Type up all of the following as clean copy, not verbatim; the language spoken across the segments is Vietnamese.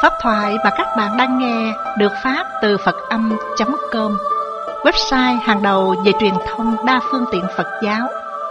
Pháp thoại mà các bạn đang nghe được phát từ Phật-âm.com, website hàng đầu về truyền thông đa phương tiện Phật giáo.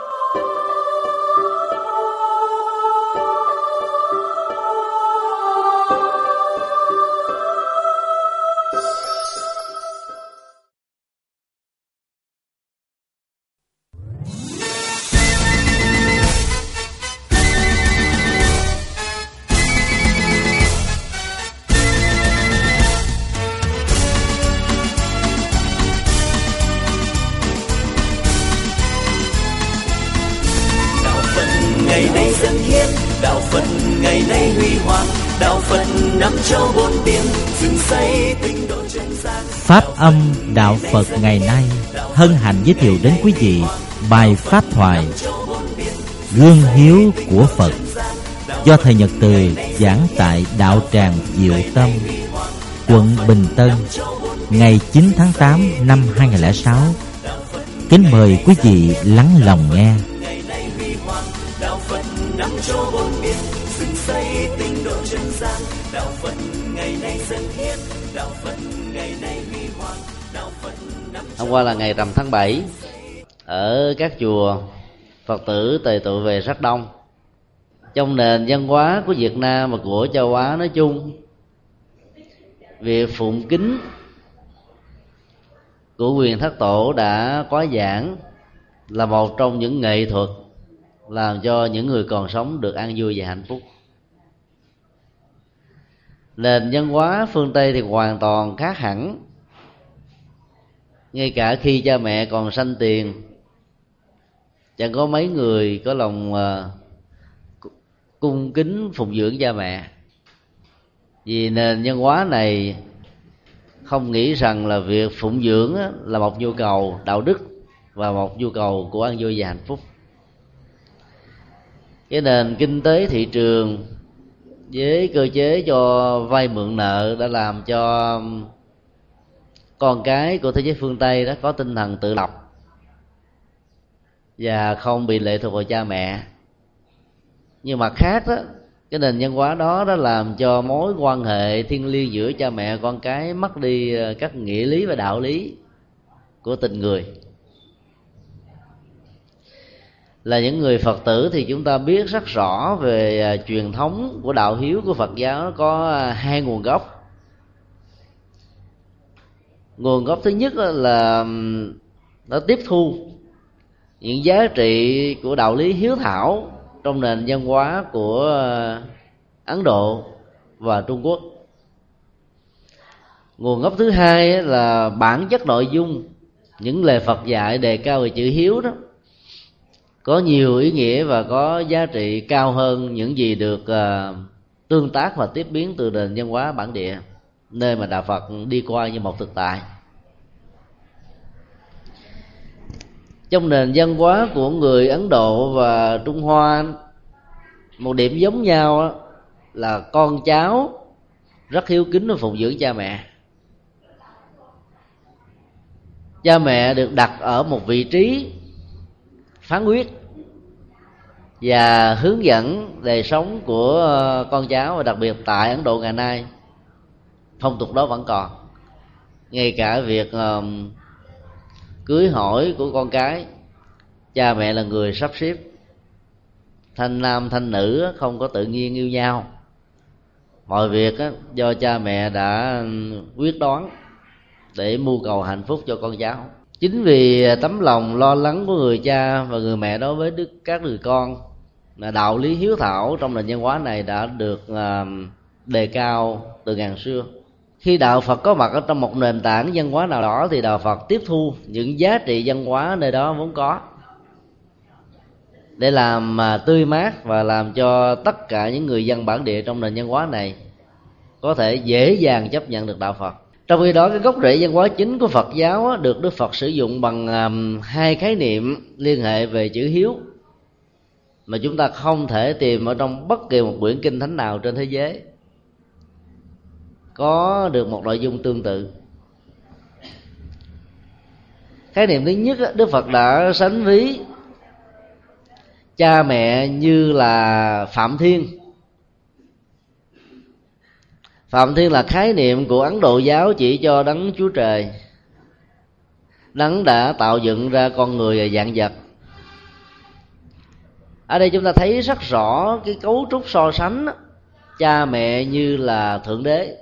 Pháp âm Đạo Phật ngày nay hân hạnh giới thiệu đến quý vị bài pháp thoại Gương Hiếu của Phật do Thầy Nhật Từ giảng tại Đạo Tràng Diệu Tâm, quận Bình Tân, ngày 9 tháng 8 năm 2006. Kính mời quý vị lắng lòng nghe. Hôm qua là ngày rằm tháng 7. Ở các chùa, Phật tử tề tụ về rất đông. Trong nền văn hóa của Việt Nam và của châu Á nói chung, việc phụng kính của quyền thất tổ đã quá giảng là một trong những nghệ thuật làm cho những người còn sống được an vui và hạnh phúc. Nền văn hóa phương Tây thì hoàn toàn khác hẳn. Ngay cả khi cha mẹ còn sanh tiền, chẳng có mấy người có lòng cung kính phụng dưỡng cha mẹ, vì nền văn hóa này không nghĩ rằng là việc phụng dưỡng là một nhu cầu đạo đức và một nhu cầu của an vui và hạnh phúc. Cái nền kinh tế thị trường với cơ chế cho vay mượn nợ đã làm cho con cái của thế giới phương Tây đó có tinh thần tự lập và không bị lệ thuộc vào cha mẹ. Nhưng mặt khác đó, cái nền văn hóa đó đã làm cho mối quan hệ thiêng liêng giữa cha mẹ con cái mất đi các nghĩa lý và đạo lý của tình người. Là những người Phật tử thì chúng ta biết rất rõ về truyền thống của đạo hiếu của Phật giáo có hai nguồn gốc. Nguồn gốc thứ nhất là nó tiếp thu những giá trị của đạo lý hiếu thảo trong nền văn hóa của Ấn Độ và Trung Quốc. Nguồn gốc thứ hai là bản chất nội dung những lời Phật dạy đề cao về chữ hiếu đó có nhiều ý nghĩa và có giá trị cao hơn những gì được tương tác và tiếp biến từ nền văn hóa bản địa, nơi mà đạo Phật đi qua như một thực tại. Trong nền văn hóa của người Ấn Độ và Trung Hoa, một điểm giống nhau là con cháu rất hiếu kính và phụng dưỡng cha mẹ. Cha mẹ được đặt ở một vị trí phán quyết và hướng dẫn đời sống của con cháu, và đặc biệt tại Ấn Độ ngày nay phong tục đó vẫn còn. Ngay cả việc cưới hỏi của con cái, cha mẹ là người sắp xếp. Thanh nam thanh nữ không có tự nhiên yêu nhau, mọi việc do cha mẹ đã quyết đoán để mưu cầu hạnh phúc cho con cháu. Chính vì tấm lòng lo lắng của người cha và người mẹ đối với các người con, là đạo lý hiếu thảo trong nền văn hóa này đã được đề cao từ ngàn xưa. Khi đạo Phật có mặt ở trong một nền tảng văn hóa nào đó thì đạo Phật tiếp thu những giá trị văn hóa nơi đó vốn có để làm tươi mát và làm cho tất cả những người dân bản địa trong nền văn hóa này có thể dễ dàng chấp nhận được đạo Phật. Trong khi đó, cái gốc rễ văn hóa chính của Phật giáo được Đức Phật sử dụng bằng hai khái niệm liên hệ về chữ hiếu mà chúng ta không thể tìm ở trong bất kỳ một quyển kinh thánh nào trên thế giới có được một nội dung tương tự. Khái niệm thứ nhất, Đức Phật đã sánh ví cha mẹ như là Phạm Thiên. Phạm Thiên là khái niệm của Ấn Độ giáo chỉ cho Đấng Chúa Trời. Đấng đã tạo dựng ra con người và vạn vật. Ở đây chúng ta thấy rất rõ cái cấu trúc so sánh cha mẹ như là Thượng Đế,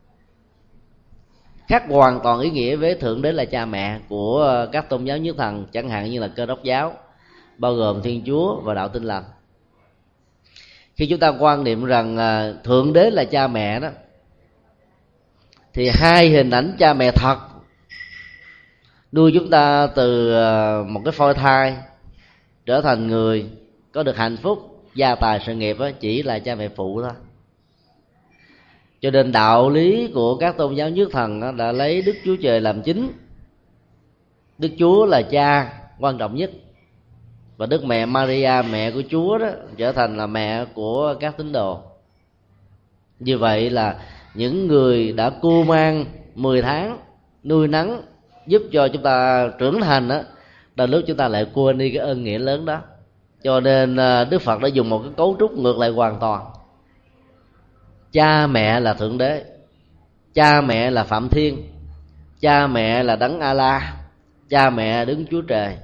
khác hoàn toàn ý nghĩa với Thượng Đế là cha mẹ của các tôn giáo nhất thần, chẳng hạn như là Cơ Đốc giáo, bao gồm Thiên Chúa và Đạo Tin Lành. Khi chúng ta quan niệm rằng Thượng Đế là cha mẹ đó, thì hai hình ảnh cha mẹ thật nuôi chúng ta từ một cái phôi thai trở thành người có được hạnh phúc, gia tài, sự nghiệp đó, chỉ là cha mẹ phụ thôi. Cho nên đạo lý của các tôn giáo nhất thần đó đã lấy Đức Chúa Trời làm chính. Đức Chúa là cha quan trọng nhất, và Đức Mẹ Maria, mẹ của Chúa đó, trở thành là mẹ của các tín đồ. Như vậy là những người đã cưu mang 10 tháng nuôi nấng giúp cho chúng ta trưởng thành đó, đến lúc chúng ta lại quên đi cái ơn nghĩa lớn đó. Cho nên Đức Phật đã dùng một cái cấu trúc ngược lại hoàn toàn. Cha mẹ là Thượng Đế, cha mẹ là Phạm Thiên, cha mẹ là Đấng A-la, cha mẹ Đức Chúa Trời.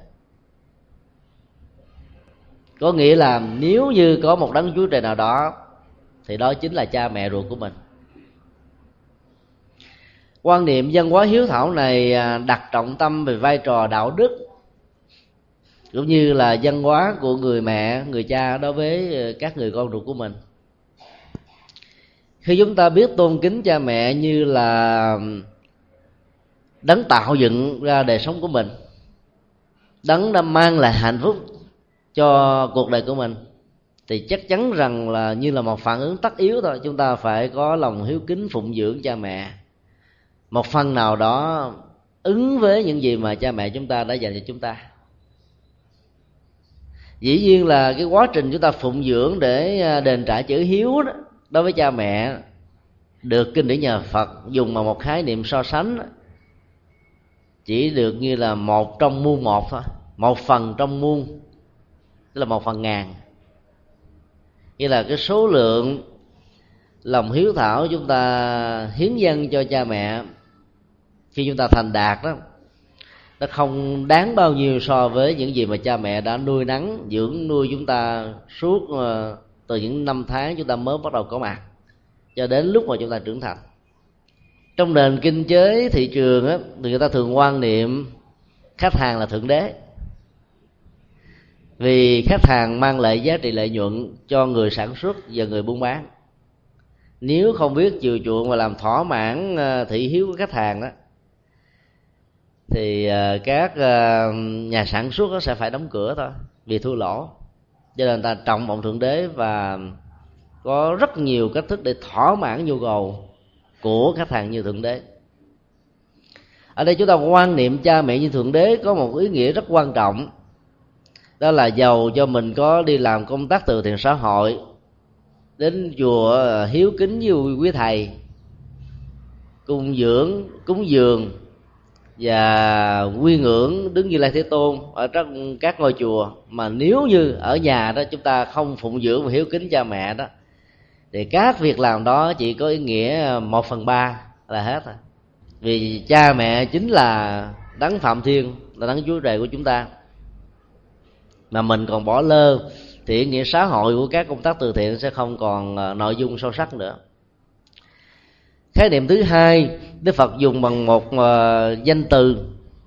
Có nghĩa là nếu như có một Đấng Chúa Trời nào đó thì đó chính là cha mẹ ruột của mình. Quan niệm văn hóa hiếu thảo này đặt trọng tâm về vai trò đạo đức, cũng như là văn hóa của người mẹ, người cha đối với các người con ruột của mình. Khi chúng ta biết tôn kính cha mẹ như là Đấng tạo dựng ra đời sống của mình, Đấng đã mang lại hạnh phúc cho cuộc đời của mình, thì chắc chắn rằng là như là một phản ứng tất yếu thôi, chúng ta phải có lòng hiếu kính phụng dưỡng cha mẹ, một phần nào đó ứng với những gì mà cha mẹ chúng ta đã dành cho chúng ta. Dĩ nhiên là cái quá trình chúng ta phụng dưỡng để đền trả chữ hiếu đó, đối với cha mẹ, được kinh điển nhà Phật dùng mà một khái niệm so sánh đó, chỉ được như là một trong muôn một thôi, một phần trong muôn, tức là 1/1000. Nghĩa là cái số lượng lòng hiếu thảo chúng ta hiến dâng cho cha mẹ khi chúng ta thành đạt đó, nó không đáng bao nhiêu so với những gì mà cha mẹ đã nuôi nấng dưỡng nuôi chúng ta suốt từ những năm tháng chúng ta mới bắt đầu có mặt cho đến lúc mà chúng ta trưởng thành. Trong nền kinh tế thị trường á, người ta thường quan niệm khách hàng là Thượng Đế, vì khách hàng mang lại giá trị lợi nhuận cho người sản xuất và người buôn bán. Nếu không biết chiều chuộng và làm thỏa mãn thị hiếu của khách hàng đó, thì các nhà sản xuất đó sẽ phải đóng cửa thôi, vì thua lỗ. Cho nên người ta trọng vọng Thượng Đế và có rất nhiều cách thức để thỏa mãn nhu cầu của khách hàng như Thượng Đế. Ở đây chúng ta quan niệm cha mẹ như Thượng Đế có một ý nghĩa rất quan trọng. Đó là dầu cho mình có đi làm công tác từ thiện xã hội, đến chùa hiếu kính với quý thầy, cúng dường và quy ngưỡng Đức Như Lai Thế Tôn ở trong các ngôi chùa, mà nếu như ở nhà đó chúng ta không phụng dưỡng và hiếu kính cha mẹ đó, thì các việc làm đó chỉ có ý nghĩa 1/3 là hết rồi. Vì cha mẹ chính là Đấng Phạm Thiên, là Đấng Chúa Trời của chúng ta, mà mình còn bỏ lơ thì ý nghĩa xã hội của các công tác từ thiện sẽ không còn nội dung sâu sắc nữa. Khái niệm thứ hai, Đức Phật dùng bằng một danh từ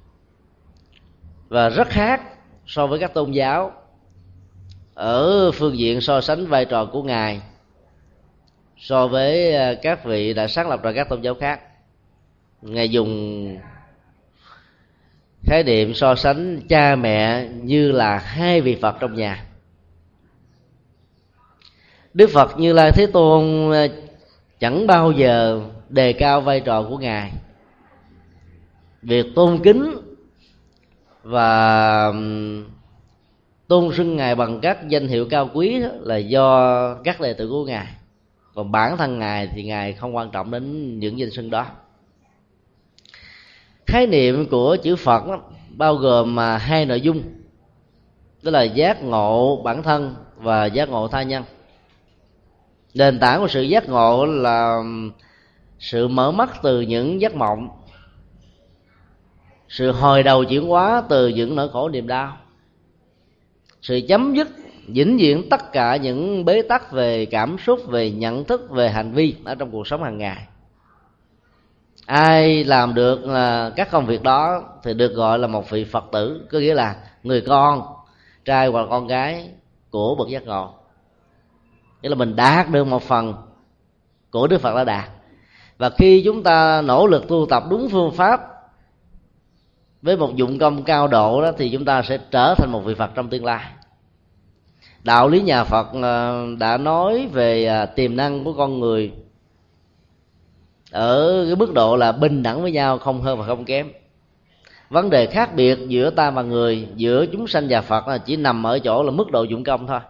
và rất khác so với các tôn giáo ở phương diện so sánh vai trò của Ngài so với các vị đã sáng lập ra các tôn giáo khác. Ngài dùng khái niệm so sánh cha mẹ như là hai vị Phật trong nhà. Đức Phật Như Lai Thế Tôn chẳng bao giờ đề cao vai trò của Ngài. Việc tôn kính và tôn xưng Ngài bằng các danh hiệu cao quý là do các đệ tử của Ngài, còn bản thân Ngài thì Ngài không quan trọng đến những danh xưng đó. Khái niệm của chữ Phật đó, bao gồm hai nội dung, đó là giác ngộ bản thân và giác ngộ tha nhân. Nền tảng của sự giác ngộ là sự mở mắt từ những giấc mộng, sự hồi đầu chuyển hóa từ những nỗi khổ niềm đau, sự chấm dứt vĩnh viễn tất cả những bế tắc về cảm xúc, về nhận thức, về hành vi ở trong cuộc sống hàng ngày. Ai làm được các công việc đó thì được gọi là một vị Phật tử, có nghĩa là người con trai hoặc là con gái của bậc giác ngộ. Nghĩa là mình đạt được một phần của Đức Phật đã đạt. Và khi chúng ta nỗ lực tu tập đúng phương pháp với một dụng công cao độ đó, thì chúng ta sẽ trở thành một vị Phật trong tương lai. Đạo lý nhà Phật đã nói về tiềm năng của con người ở cái mức độ là bình đẳng với nhau, không hơn và không kém. Vấn đề khác biệt giữa ta và người, giữa chúng sanh và Phật là chỉ nằm ở chỗ là mức độ dụng công thôi.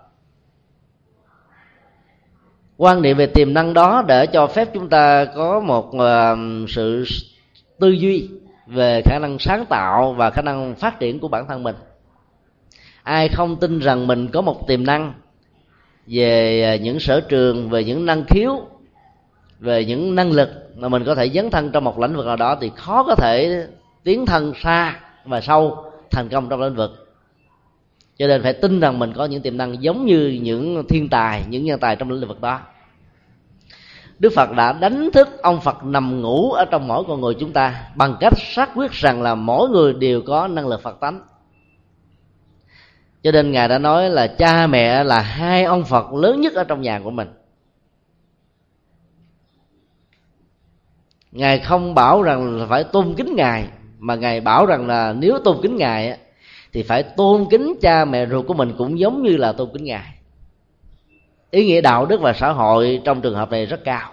Quan niệm về tiềm năng đó để cho phép chúng ta có một sự tư duy về khả năng sáng tạo và khả năng phát triển của bản thân mình. Ai không tin rằng mình có một tiềm năng về những sở trường, về những năng khiếu, về những năng lực mà mình có thể dấn thân trong một lĩnh vực nào đó, thì khó có thể tiến thân xa và sâu thành công trong lĩnh vực. Cho nên phải tin rằng mình có những tiềm năng giống như những thiên tài, những nhân tài trong lĩnh vực đó. Đức Phật đã đánh thức ông Phật nằm ngủ ở trong mỗi con người chúng ta bằng cách xác quyết rằng là mỗi người đều có năng lực Phật tánh. Cho nên Ngài đã nói là cha mẹ là hai ông Phật lớn nhất ở trong nhà của mình. Ngài không bảo rằng là phải tôn kính Ngài, mà Ngài bảo rằng là nếu tôn kính Ngài thì phải tôn kính cha mẹ ruột của mình cũng giống như là tôn kính Ngài. Ý nghĩa đạo đức và xã hội trong trường hợp này rất cao.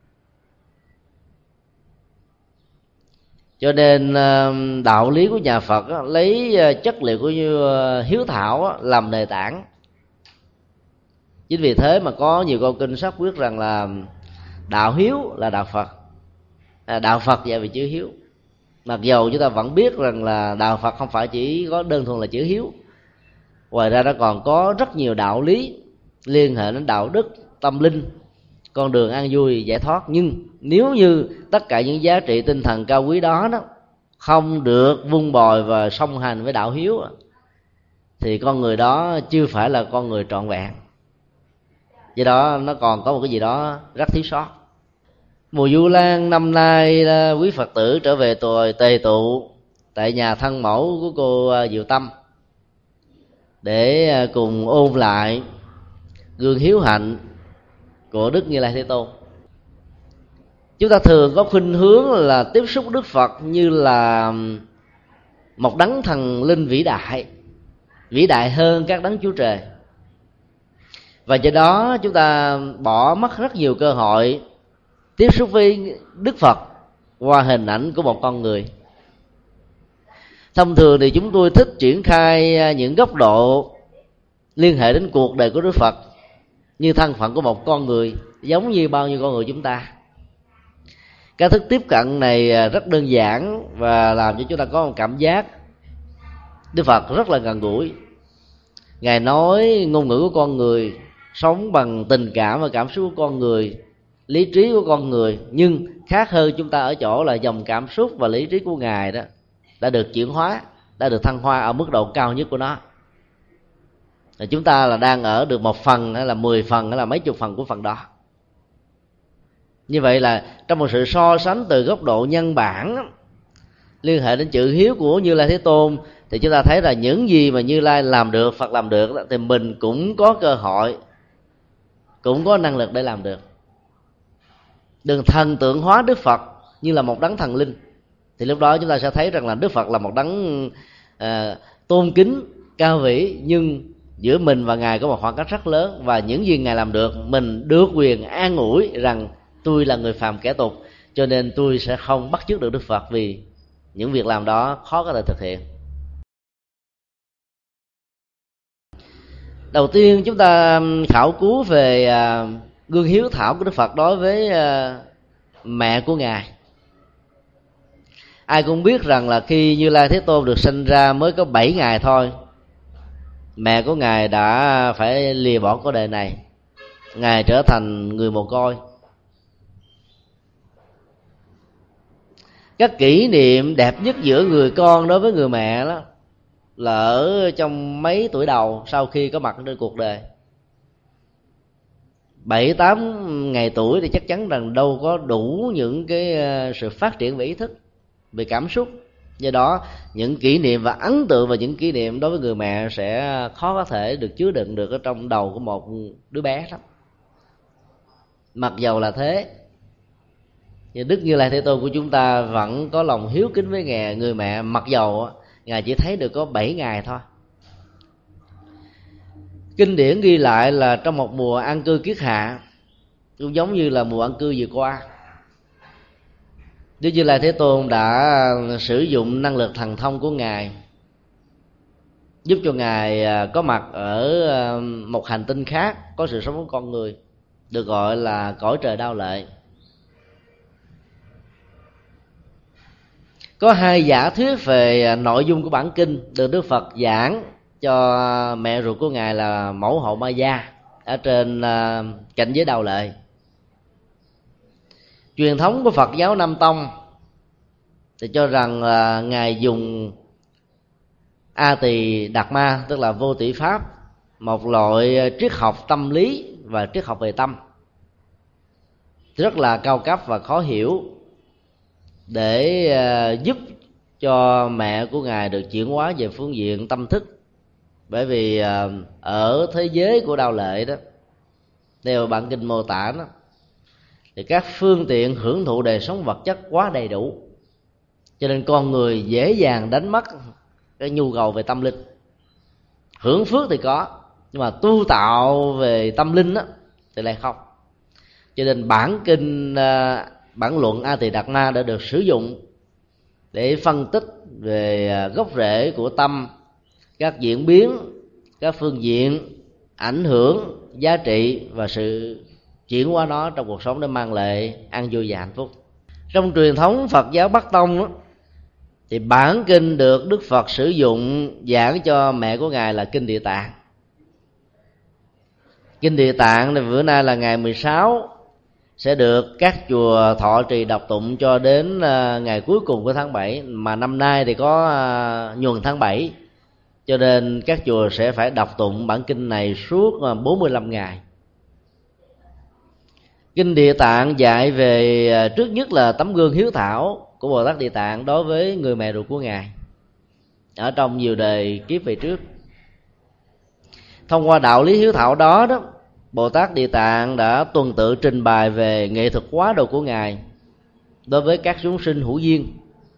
Cho nên đạo lý của nhà Phật lấy chất liệu của hiếu thảo làm nền tảng. Chính vì thế mà có nhiều câu kinh xác quyết rằng là đạo hiếu là đạo Phật, đạo Phật dạy về chữ hiếu. Mặc dầu chúng ta vẫn biết rằng là đạo Phật không phải chỉ có đơn thuần là chữ hiếu, ngoài ra nó còn có rất nhiều đạo lý liên hệ đến đạo đức, tâm linh, con đường an vui, giải thoát. Nhưng nếu như tất cả những giá trị tinh thần cao quý đó không được vun bồi và song hành với đạo hiếu, thì con người đó chưa phải là con người trọn vẹn. Do đó nó còn có một cái gì đó rất thiếu sót. Mùa Vu Lan năm nay, quý Phật tử trở về tề tụ tại nhà thân mẫu của cô Diệu Tâm để cùng ôn lại gương hiếu hạnh của Đức Như Lai Thế Tôn. Chúng ta thường có khuynh hướng là tiếp xúc Đức Phật như là một đấng thần linh vĩ đại hơn các đấng Chúa Trời. Và do đó chúng ta bỏ mất rất nhiều cơ hội tiếp xúc với Đức Phật qua hình ảnh của một con người. Thông thường thì chúng tôi thích triển khai những góc độ liên hệ đến cuộc đời của Đức Phật như thân phận của một con người, giống như bao nhiêu con người chúng ta. Cái thức tiếp cận này rất đơn giản và làm cho chúng ta có một cảm giác Đức Phật rất là gần gũi. Ngài nói ngôn ngữ của con người, sống bằng tình cảm và cảm xúc của con người, lý trí của con người. Nhưng khác hơn chúng ta ở chỗ là dòng cảm xúc và lý trí của Ngài đó đã được chuyển hóa, đã được thăng hoa ở mức độ cao nhất của nó. Chúng ta là đang ở được 1 phần hay là 10 phần hay là mấy chục phần của phần đó. Như vậy là trong một sự so sánh từ góc độ nhân bản liên hệ đến chữ hiếu của Như Lai Thế Tôn, thì chúng ta thấy là những gì mà Như Lai làm được, Phật làm được, thì mình cũng có cơ hội, cũng có năng lực để làm được. Đừng thần tượng hóa Đức Phật như là một đấng thần linh, thì lúc đó chúng ta sẽ thấy rằng là Đức Phật là một đấng tôn kính, cao vĩ, nhưng giữa mình và Ngài có một khoảng cách rất lớn. Và những gì Ngài làm được, mình được quyền an ủi rằng tôi là người phàm kẻ tục, cho nên tôi sẽ không bắt chước được Đức Phật, vì những việc làm đó khó có thể thực hiện. Đầu tiên chúng ta khảo cứu về gương hiếu thảo của Đức Phật đối với mẹ của Ngài. Ai cũng biết rằng là khi Như Lai Thế Tôn được sinh ra mới có 7 ngày thôi, mẹ của Ngài đã phải lìa bỏ cõi đời này. Ngài trở thành người mồ côi. Các kỷ niệm đẹp nhất giữa người con đối với người mẹ đó là ở trong mấy tuổi đầu sau khi có mặt trên cuộc đời. 7-8 ngày tuổi thì chắc chắn rằng đâu có đủ những cái sự phát triển về ý thức, về cảm xúc. Do đó những kỷ niệm và ấn tượng và những kỷ niệm đối với người mẹ sẽ khó có thể được chứa đựng được ở trong đầu của một đứa bé lắm. Mặc dầu là thế, nhưng Đức Như Lai Thế Tôn của chúng ta vẫn có lòng hiếu kính với người mẹ, mặc dầu Ngài chỉ thấy được có 7 ngày thôi. Kinh điển ghi lại là trong một mùa an cư kiết hạ, cũng giống như là mùa an cư vừa qua, Đức Như Lai Thế Tôn đã sử dụng năng lực thần thông của Ngài, giúp cho Ngài có mặt ở một hành tinh khác có sự sống của con người, được gọi là cõi trời Đao Lệ. Có 2 giả thuyết về nội dung của bản kinh được Đức Phật giảng cho mẹ ruột của Ngài là Mẫu Hậu Ma Gia ở trên cảnh giới Đao Lệ. Truyền thống của Phật giáo Nam Tông thì cho rằng Ngài dùng A Tỳ Đạt Ma, tức là vô tỷ pháp, một loại triết học tâm lý và triết học về tâm rất là cao cấp và khó hiểu, để giúp cho mẹ của Ngài được chuyển hóa về phương diện tâm thức. Bởi vì ở thế giới của Đao Lệ đó, theo bản kinh mô tả đó, thì các phương tiện hưởng thụ đời sống vật chất quá đầy đủ, cho nên con người dễ dàng đánh mất cái nhu cầu về tâm linh. Hưởng phước thì có, nhưng mà tu tạo về tâm linh đó, thì lại không. Cho nên bản kinh bản luận A Tỳ Đạt Ma đã được sử dụng để phân tích về gốc rễ của tâm, các diễn biến, các phương diện, ảnh hưởng, giá trị và sự chuyển hóa nó trong cuộc sống để mang lại an vui và hạnh phúc. Trong truyền thống Phật giáo Bắc Tông đó, thì bản kinh được Đức Phật sử dụng giảng cho mẹ của Ngài là Kinh Địa Tạng. Kinh Địa Tạng này bữa nay là ngày 16 sẽ được các chùa thọ trì đọc tụng cho đến ngày cuối cùng của tháng 7, mà năm nay thì có nhuần tháng 7, cho nên các chùa sẽ phải đọc tụng bản kinh này suốt 45 ngày. Kinh Địa Tạng dạy về trước nhất là tấm gương hiếu thảo của Bồ Tát Địa Tạng đối với người mẹ ruột của Ngài ở trong nhiều đời kiếp về trước. Thông qua đạo lý hiếu thảo đó, Bồ Tát Địa Tạng đã tuần tự trình bày về nghệ thuật hóa độ của Ngài đối với các chúng sinh hữu duyên.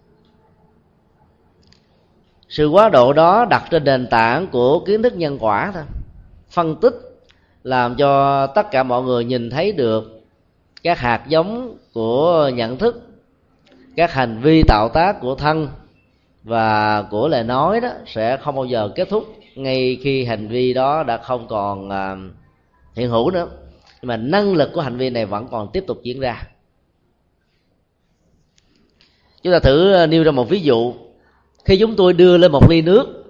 Sự hóa độ đó đặt trên nền tảng của kiến thức nhân quả thôi, phân tích làm cho tất cả mọi người nhìn thấy được các hạt giống của nhận thức, các hành vi tạo tác của thân và của lời nói đó sẽ không bao giờ kết thúc ngay khi hành vi đó đã không còn hiện hữu nữa, nhưng mà năng lực của hành vi này vẫn còn tiếp tục diễn ra. Chúng ta thử nêu ra một ví dụ. Khi chúng tôi đưa lên một ly nước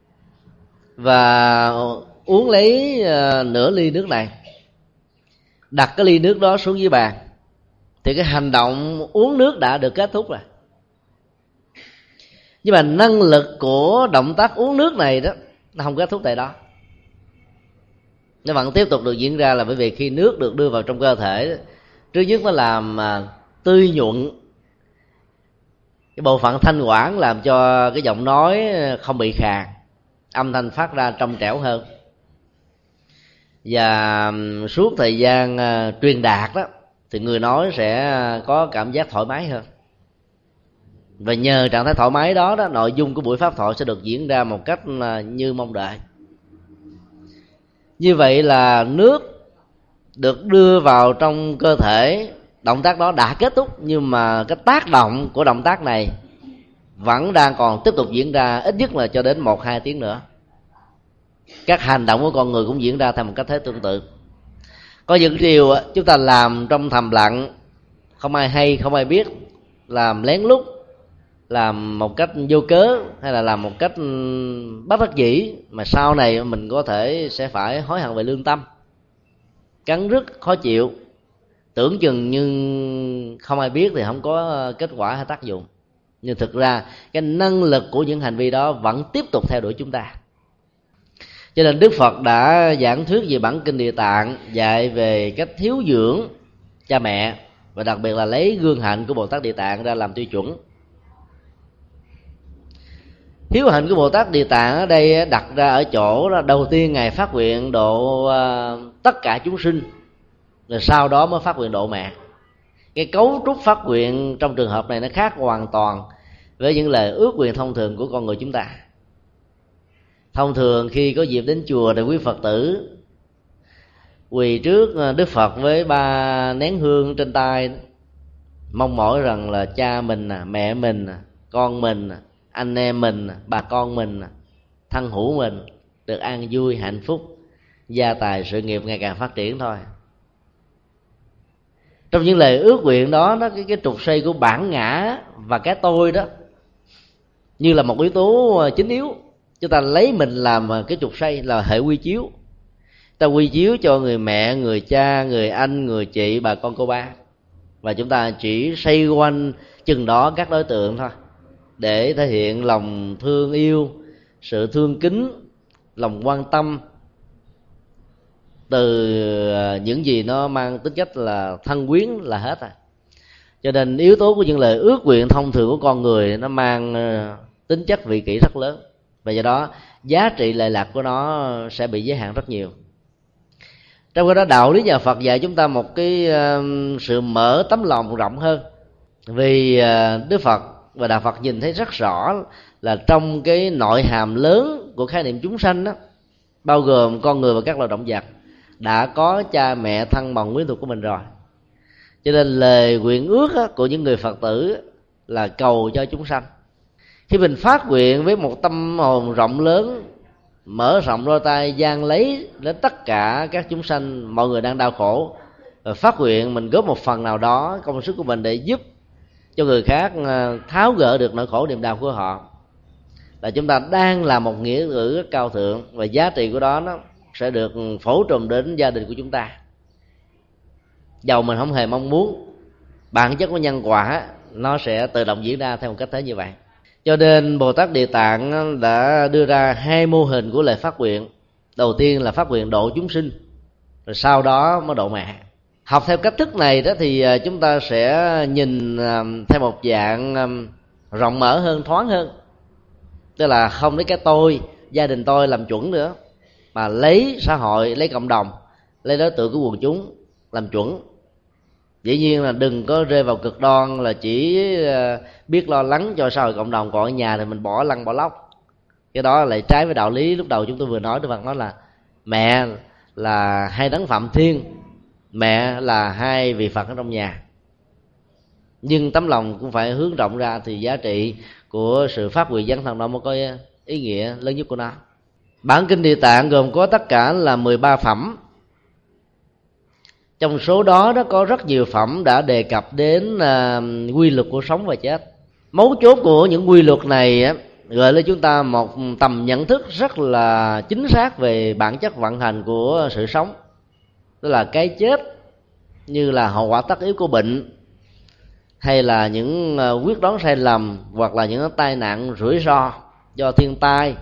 và uống lấy nửa ly nước này, đặt cái ly nước đó xuống dưới bàn, thì cái hành động uống nước đã được kết thúc rồi. Nhưng mà năng lực của động tác uống nước này đó, nó không kết thúc tại đó, nó vẫn tiếp tục được diễn ra. Là bởi vì khi nước được đưa vào trong cơ thể, trước nhất nó làm tươi nhuận cái bộ phận thanh quản, làm cho cái giọng nói không bị khàn, âm thanh phát ra trong trẻo hơn. Và suốt thời gian truyền đạt đó, thì người nói sẽ có cảm giác thoải mái hơn. Và nhờ trạng thái thoải mái đó, nội dung của buổi pháp thoại sẽ được diễn ra một cách như mong đợi. Như vậy là nước được đưa vào trong cơ thể, động tác đó đã kết thúc, nhưng mà cái tác động của động tác này vẫn đang còn tiếp tục diễn ra, ít nhất là cho đến 1-2 tiếng nữa. Các hành động của con người cũng diễn ra theo một cách thế tương tự. Có những điều chúng ta làm trong thầm lặng, không ai hay, không ai biết, làm lén lút, làm một cách vô cớ, hay là làm một cách bất đắc dĩ, mà sau này mình có thể sẽ phải hối hận về lương tâm, cắn rứt, khó chịu, tưởng chừng nhưng không ai biết thì không có kết quả hay tác dụng. nhưng thực ra cái năng lực của những hành vi đó vẫn tiếp tục theo đuổi chúng ta. Cho nên Đức Phật đã giảng thuyết về bản kinh Địa Tạng, dạy về cách thiếu dưỡng cha mẹ, và đặc biệt là lấy gương hạnh của Bồ Tát Địa Tạng ra làm tiêu chuẩn. Hiếu hạnh của Bồ Tát Địa Tạng ở đây đặt ra ở chỗ là đầu tiên Ngài phát nguyện độ tất cả chúng sinh, rồi sau đó mới phát nguyện độ mẹ. Cái cấu trúc phát nguyện trong trường hợp này nó khác hoàn toàn với những lời ước nguyện thông thường của con người chúng ta. Thông thường khi có dịp đến chùa thì quý Phật tử quỳ trước Đức Phật với 3 nén hương trên tay, mong mỏi rằng là cha mình, mẹ mình, con mình, anh em mình, bà con mình, thân hữu mình được an vui, hạnh phúc, gia tài sự nghiệp ngày càng phát triển thôi. Trong những lời ước nguyện đó, cái trục xây của bản ngã và cái tôi đó như là một yếu tố chính yếu. Chúng ta lấy mình làm cái trục xây, là hệ quy chiếu. Ta quy chiếu cho người mẹ, người cha, người anh, người chị, bà con cô bác, và chúng ta chỉ xoay quanh chừng đó các đối tượng thôi, để thể hiện lòng thương yêu, sự thương kính, lòng quan tâm từ những gì nó mang tính cách là thân quyến là hết rồi. Cho nên yếu tố của những lời ước nguyện thông thường của con người nó mang tính chất vị kỷ rất lớn, và do đó giá trị lệ lạc của nó sẽ bị giới hạn rất nhiều. Trong khi đó đạo lý nhà Phật dạy chúng ta một cái sự mở tấm lòng rộng hơn, vì Đức Phật và Đạo Phật nhìn thấy rất rõ là trong cái nội hàm lớn của khái niệm chúng sanh đó, bao gồm con người và các loài động vật, đã có cha mẹ thân bằng quyến thuộc của mình rồi. Cho nên lời nguyện ước của những người Phật tử là cầu cho chúng sanh. Khi mình phát nguyện với một tâm hồn rộng lớn, mở rộng đôi tay giang lấy đến tất cả các chúng sanh, mọi người đang đau khổ, và phát nguyện mình góp một phần nào đó công sức của mình để giúp cho người khác tháo gỡ được nỗi khổ niềm đau của họ, là chúng ta đang làm một nghĩa cử rất cao thượng, và giá trị của đó nó sẽ được phổ trùm đến gia đình của chúng ta. Dầu mình không hề mong muốn, bản chất của nhân quả nó sẽ tự động diễn ra theo một cách thế như vậy. Cho nên Bồ Tát Địa Tạng đã đưa ra 2 mô hình của lời phát nguyện. Đầu tiên là phát nguyện độ chúng sinh, rồi sau đó mới độ mẹ. Học theo cách thức này đó thì chúng ta sẽ nhìn theo một dạng rộng mở hơn, thoáng hơn. Tức là không lấy cái tôi, gia đình tôi làm chuẩn nữa, mà lấy xã hội, lấy cộng đồng, lấy đối tượng của quần chúng làm chuẩn. Dĩ nhiên là đừng có rơi vào cực đoan là chỉ biết lo lắng cho xã hội cộng đồng, còn ở nhà thì mình bỏ lăn bỏ lóc. Cái đó lại trái với đạo lý lúc đầu chúng tôi vừa nói. Đức Phật nói là mẹ là 2 đấng phạm thiên, mẹ là 2 vị Phật ở trong nhà. Nhưng tấm lòng cũng phải hướng rộng ra, thì giá trị của sự phát nguyện dấn thân đó mới có ý nghĩa lớn nhất của nó. Bản kinh Địa Tạng gồm có tất cả là 13 phẩm. Trong số đó có rất nhiều phẩm đã đề cập đến quy luật của sống và chết. Mấu chốt của những quy luật này gợi lên chúng ta một tầm nhận thức rất là chính xác về bản chất vận hành của sự sống. Tức là cái chết như là hậu quả tất yếu của bệnh, hay là những quyết đoán sai lầm, hoặc là những tai nạn rủi ro do thiên tai,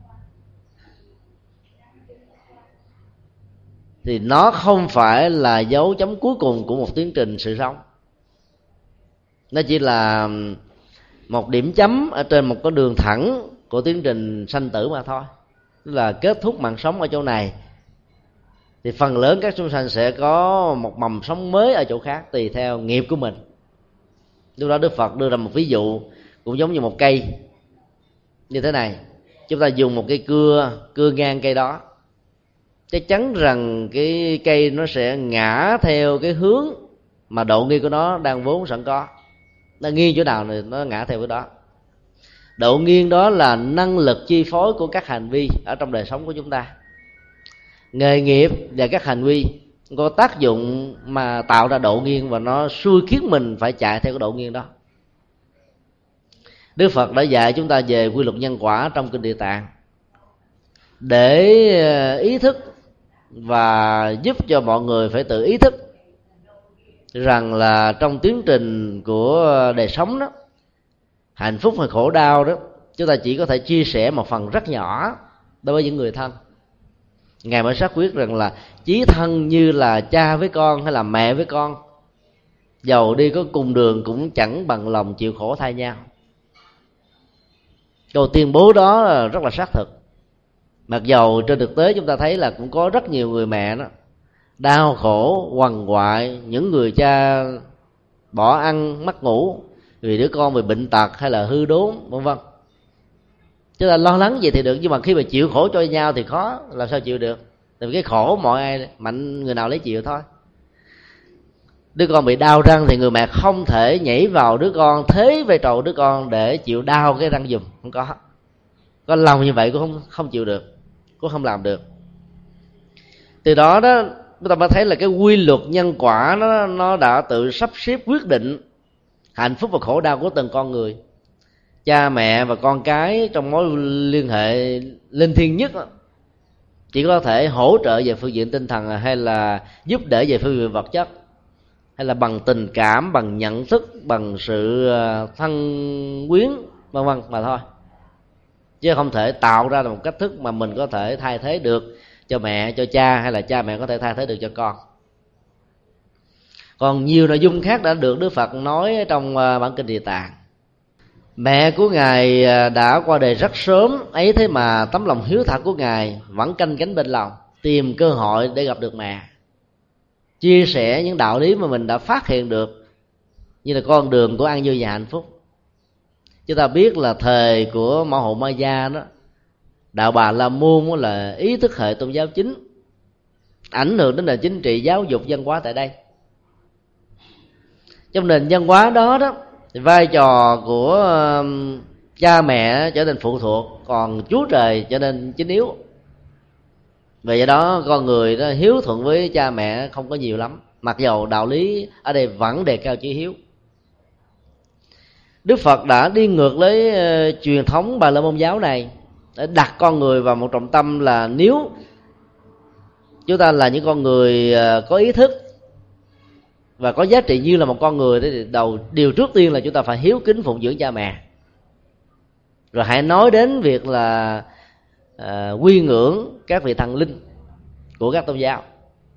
thì nó không phải là dấu chấm cuối cùng của một tiến trình sự sống. Nó chỉ là một điểm chấm ở trên một con đường thẳng của tiến trình sanh tử mà thôi. Tức là kết thúc mạng sống ở chỗ này, thì phần lớn các chúng sanh sẽ có một mầm sống mới ở chỗ khác, tùy theo nghiệp của mình. Lúc đó Đức Phật đưa ra một ví dụ cũng giống như một cây như thế này. Chúng ta dùng một cây cưa ngang cây đó, chắc chắn rằng cái cây nó sẽ ngã theo cái hướng mà độ nghiêng của nó đang vốn sẵn có. Nó nghiêng chỗ nào thì nó ngã theo cái đó. Độ nghiêng đó là năng lực chi phối của các hành vi ở trong đời sống của chúng ta. Nghề nghiệp và các hành vi có tác dụng mà tạo ra độ nghiêng, và nó xui khiến mình phải chạy theo cái độ nghiêng đó. Đức Phật đã dạy chúng ta về quy luật nhân quả trong kinh Địa Tạng, để ý thức và giúp cho mọi người phải tự ý thức rằng là trong tiến trình của đời sống đó, hạnh phúc hay khổ đau đó chúng ta chỉ có thể chia sẻ một phần rất nhỏ đối với những người thân. Ngài mới xác quyết rằng là chí thân như là cha với con hay là mẹ với con, dầu đi có cùng đường cũng chẳng bằng lòng chịu khổ thay nhau. Câu tuyên bố đó là rất là xác thực. Mặc dầu trên thực tế chúng ta thấy là cũng có rất nhiều người mẹ đó đau khổ, quằn quại, những người cha bỏ ăn mất ngủ vì đứa con bị bệnh tật hay là hư đốn vân vân. Chúng ta lo lắng vậy thì được, nhưng mà khi mà chịu khổ cho nhau thì khó, làm sao chịu được? Tại vì cái khổ mọi ai mạnh người nào lấy chịu thôi. Đứa con bị đau răng thì người mẹ không thể nhảy vào đứa con, thế vai trò đứa con để chịu đau cái răng giùm, không có. Có lòng như vậy cũng không chịu được, cũng không làm được. Từ đó đó chúng ta mới thấy là cái quy luật nhân quả nó đã tự sắp xếp quyết định hạnh phúc và khổ đau của từng con người. Cha mẹ và con cái trong mối liên hệ linh thiêng nhất đó, chỉ có thể hỗ trợ về phương diện tinh thần hay là giúp đỡ về phương diện vật chất, hay là bằng tình cảm, bằng nhận thức, bằng sự thân quyến vân vân mà thôi, chứ không thể tạo ra một cách thức mà mình có thể thay thế được cho mẹ, cho cha, hay là cha mẹ có thể thay thế được cho con. Còn nhiều nội dung khác đã được Đức Phật nói trong bản kinh Địa Tạng. Mẹ của Ngài đã qua đời rất sớm, ấy thế mà tấm lòng hiếu thảo của Ngài vẫn canh cánh bên lòng, tìm cơ hội để gặp được mẹ, chia sẻ những đạo lý mà mình đã phát hiện được, như là con đường của an vui và hạnh phúc. Chúng ta biết là thời của Mẫu Hộ Ma Gia đó, đạo Bà La Môn là ý thức hệ tôn giáo chính, ảnh hưởng đến nền chính trị, giáo dục, văn hóa tại đây. Trong nền văn hóa đó đó thì vai trò của cha mẹ trở nên phụ thuộc, còn Chúa Trời trở nên chính yếu. Vì vậy đó con người đó hiếu thuận với cha mẹ không có nhiều lắm, mặc dầu đạo lý ở đây vẫn đề cao chữ hiếu. Đức Phật đã đi ngược với truyền thống Bà La Môn giáo này, để đặt con người vào một trọng tâm là nếu chúng ta là những con người có ý thức và có giá trị như là một con người, thì điều trước tiên là chúng ta phải hiếu kính phụng dưỡng cha mẹ. Rồi hãy nói đến việc là quy ngưỡng các vị thần linh của các tôn giáo.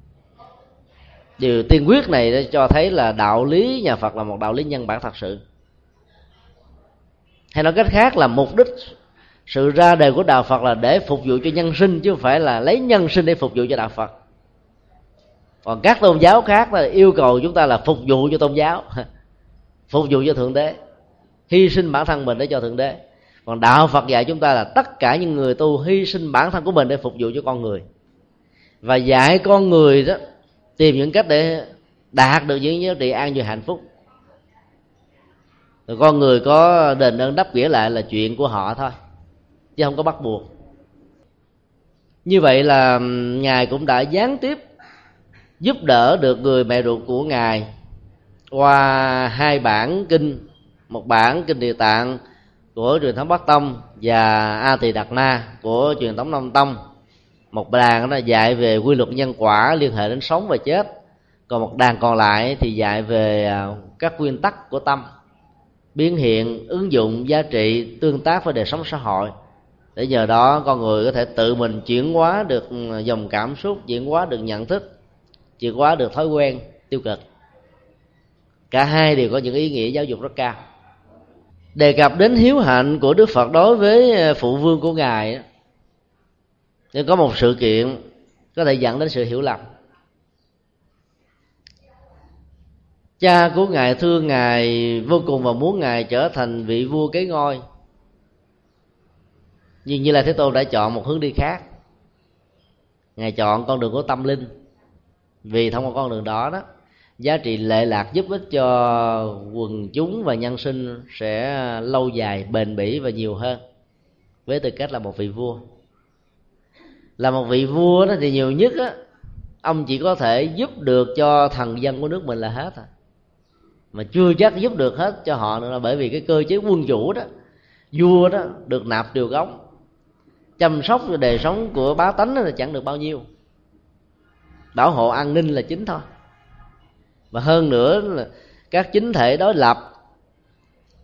Điều tiên quyết này để cho thấy là đạo lý nhà Phật là một đạo lý nhân bản thật sự. Hay nói cách khác là mục đích sự ra đời của đạo Phật là để phục vụ cho nhân sinh, chứ không phải là lấy nhân sinh để phục vụ cho đạo Phật. Còn các tôn giáo khác là yêu cầu chúng ta là phục vụ cho tôn giáo, phục vụ cho Thượng Đế, hy sinh bản thân mình để cho Thượng Đế. Còn đạo Phật dạy chúng ta là tất cả những người tu hy sinh bản thân của mình để phục vụ cho con người, và dạy con người đó tìm những cách để đạt được những giá trị an vui hạnh phúc. Rồi con người có đền ơn đáp nghĩa lại là chuyện của họ thôi, chứ không có bắt buộc. Như vậy là Ngài cũng đã gián tiếp giúp đỡ được người mẹ ruột của Ngài qua hai bản kinh, một bản kinh Địa Tạng của truyền thống Bắc Tông và A Tỳ Đạt Ma của truyền thống Nam Tông. Một đàn nó dạy về quy luật nhân quả liên hệ đến sống và chết, còn một đàn còn lại thì dạy về các nguyên tắc của tâm, biến hiện, ứng dụng, giá trị, tương tác với đời sống xã hội, để nhờ đó con người có thể tự mình chuyển hóa được dòng cảm xúc, chuyển hóa được nhận thức, chuyển hóa được thói quen tiêu cực. Cả hai đều có những ý nghĩa giáo dục rất cao. Đề cập đến hiếu hạnh của Đức Phật đối với phụ vương của Ngài, nhưng có một sự kiện có thể dẫn đến sự hiểu lầm. Cha của Ngài thương Ngài vô cùng và muốn Ngài trở thành vị vua kế ngôi, nhưng Như Lai Thế Tôn đã chọn một hướng đi khác. Ngài chọn con đường của tâm linh, vì thông qua con đường đó đó, giá trị lệ lạc giúp ích cho quần chúng và nhân sinh sẽ lâu dài, bền bỉ và nhiều hơn, với tư cách là một vị vua. Là một vị vua đó thì nhiều nhất á, ông chỉ có thể giúp được cho thần dân của nước mình là hết thôi, mà chưa chắc giúp được hết cho họ nữa, là bởi vì cái cơ chế quân chủ đó, vua đó được nạp triều gốc, chăm sóc cho đời sống của bá tánh là chẳng được bao nhiêu, bảo hộ an ninh là chính thôi. Và hơn nữa là các chính thể đối lập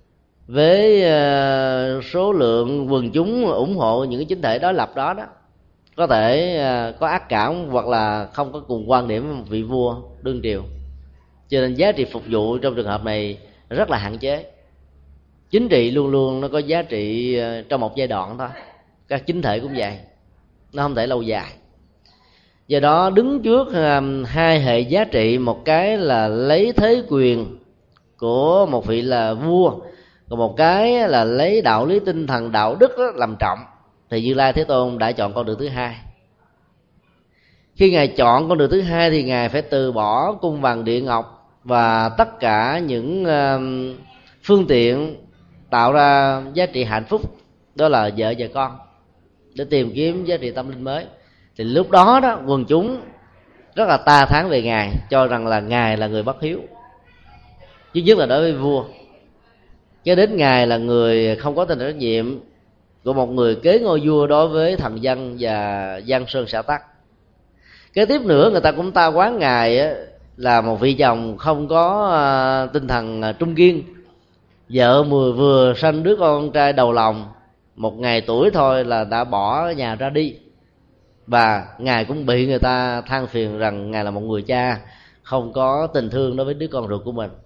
với số lượng quần chúng ủng hộ những cái chính thể đối lập đó có thể có ác cảm hoặc là không có cùng quan điểm với một vị vua đương triều, cho nên giá trị phục vụ trong trường hợp này rất là hạn chế. Chính trị luôn luôn nó có giá trị trong một giai đoạn thôi, các chính thể cũng vậy, nó không thể lâu dài. Do đó đứng trước hai hệ giá trị, một cái là lấy thế quyền của một vị là vua, còn một cái là lấy đạo lý tinh thần đạo đức làm trọng, thì Như Lai Thế Tôn đã chọn con đường thứ hai. Khi Ngài chọn con đường thứ hai thì Ngài phải từ bỏ cung vàng điện ngọc và tất cả những phương tiện tạo ra giá trị hạnh phúc, đó là vợ và con, để tìm kiếm giá trị tâm linh mới. Thì lúc đó quần chúng rất là ta thán về Ngài, cho rằng là Ngài là người bất hiếu, chứ nhất là đối với vua. Cho đến Ngài là người không có tinh thần trách nhiệm của một người kế ngôi vua đối với thần dân và Giang Sơn xã tắc. Kế tiếp nữa, người ta cũng ta quán Ngài là một vị chồng không có tinh thần trung kiên. Vợ vừa sanh đứa con trai đầu lòng, 1 ngày tuổi thôi là đã bỏ nhà ra đi. Và Ngài cũng bị người ta than phiền rằng Ngài là một người cha không có tình thương đối với đứa con ruột của mình.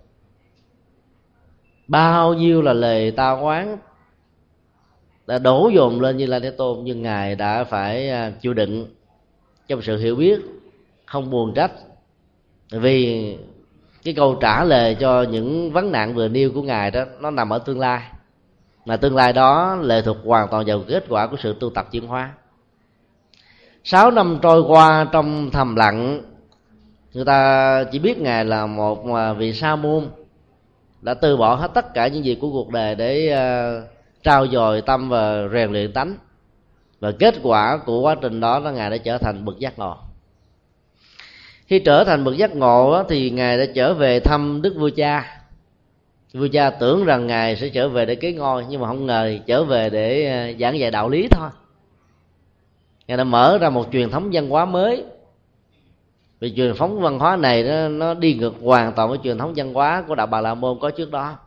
Bao nhiêu là lời ta oán đã đổ dồn lên Như Lai Thế Tôn, nhưng Ngài đã phải chịu đựng trong sự hiểu biết, không buồn trách. Vì cái câu trả lời cho những vấn nạn vừa nêu của Ngài đó, nó nằm ở tương lai, mà tương lai đó lệ thuộc hoàn toàn vào kết quả của sự tu tập chuyển hóa. 6 năm trôi qua trong thầm lặng, người ta chỉ biết Ngài là một vị sa môn đã từ bỏ hết tất cả những gì của cuộc đời để trau dồi tâm và rèn luyện tánh. Và kết quả của quá trình đó là Ngài đã trở thành bậc giác ngộ. Khi trở thành bậc giác ngộ thì Ngài đã trở về thăm Đức Vua Cha. Vua Cha tưởng rằng Ngài sẽ trở về để kế ngôi, nhưng mà không ngờ trở về để giảng dạy đạo lý thôi. Ngài đã mở ra một truyền thống văn hóa mới. Vì truyền thống văn hóa này nó đi ngược hoàn toàn với truyền thống văn hóa của đạo Bà La Môn có trước đó.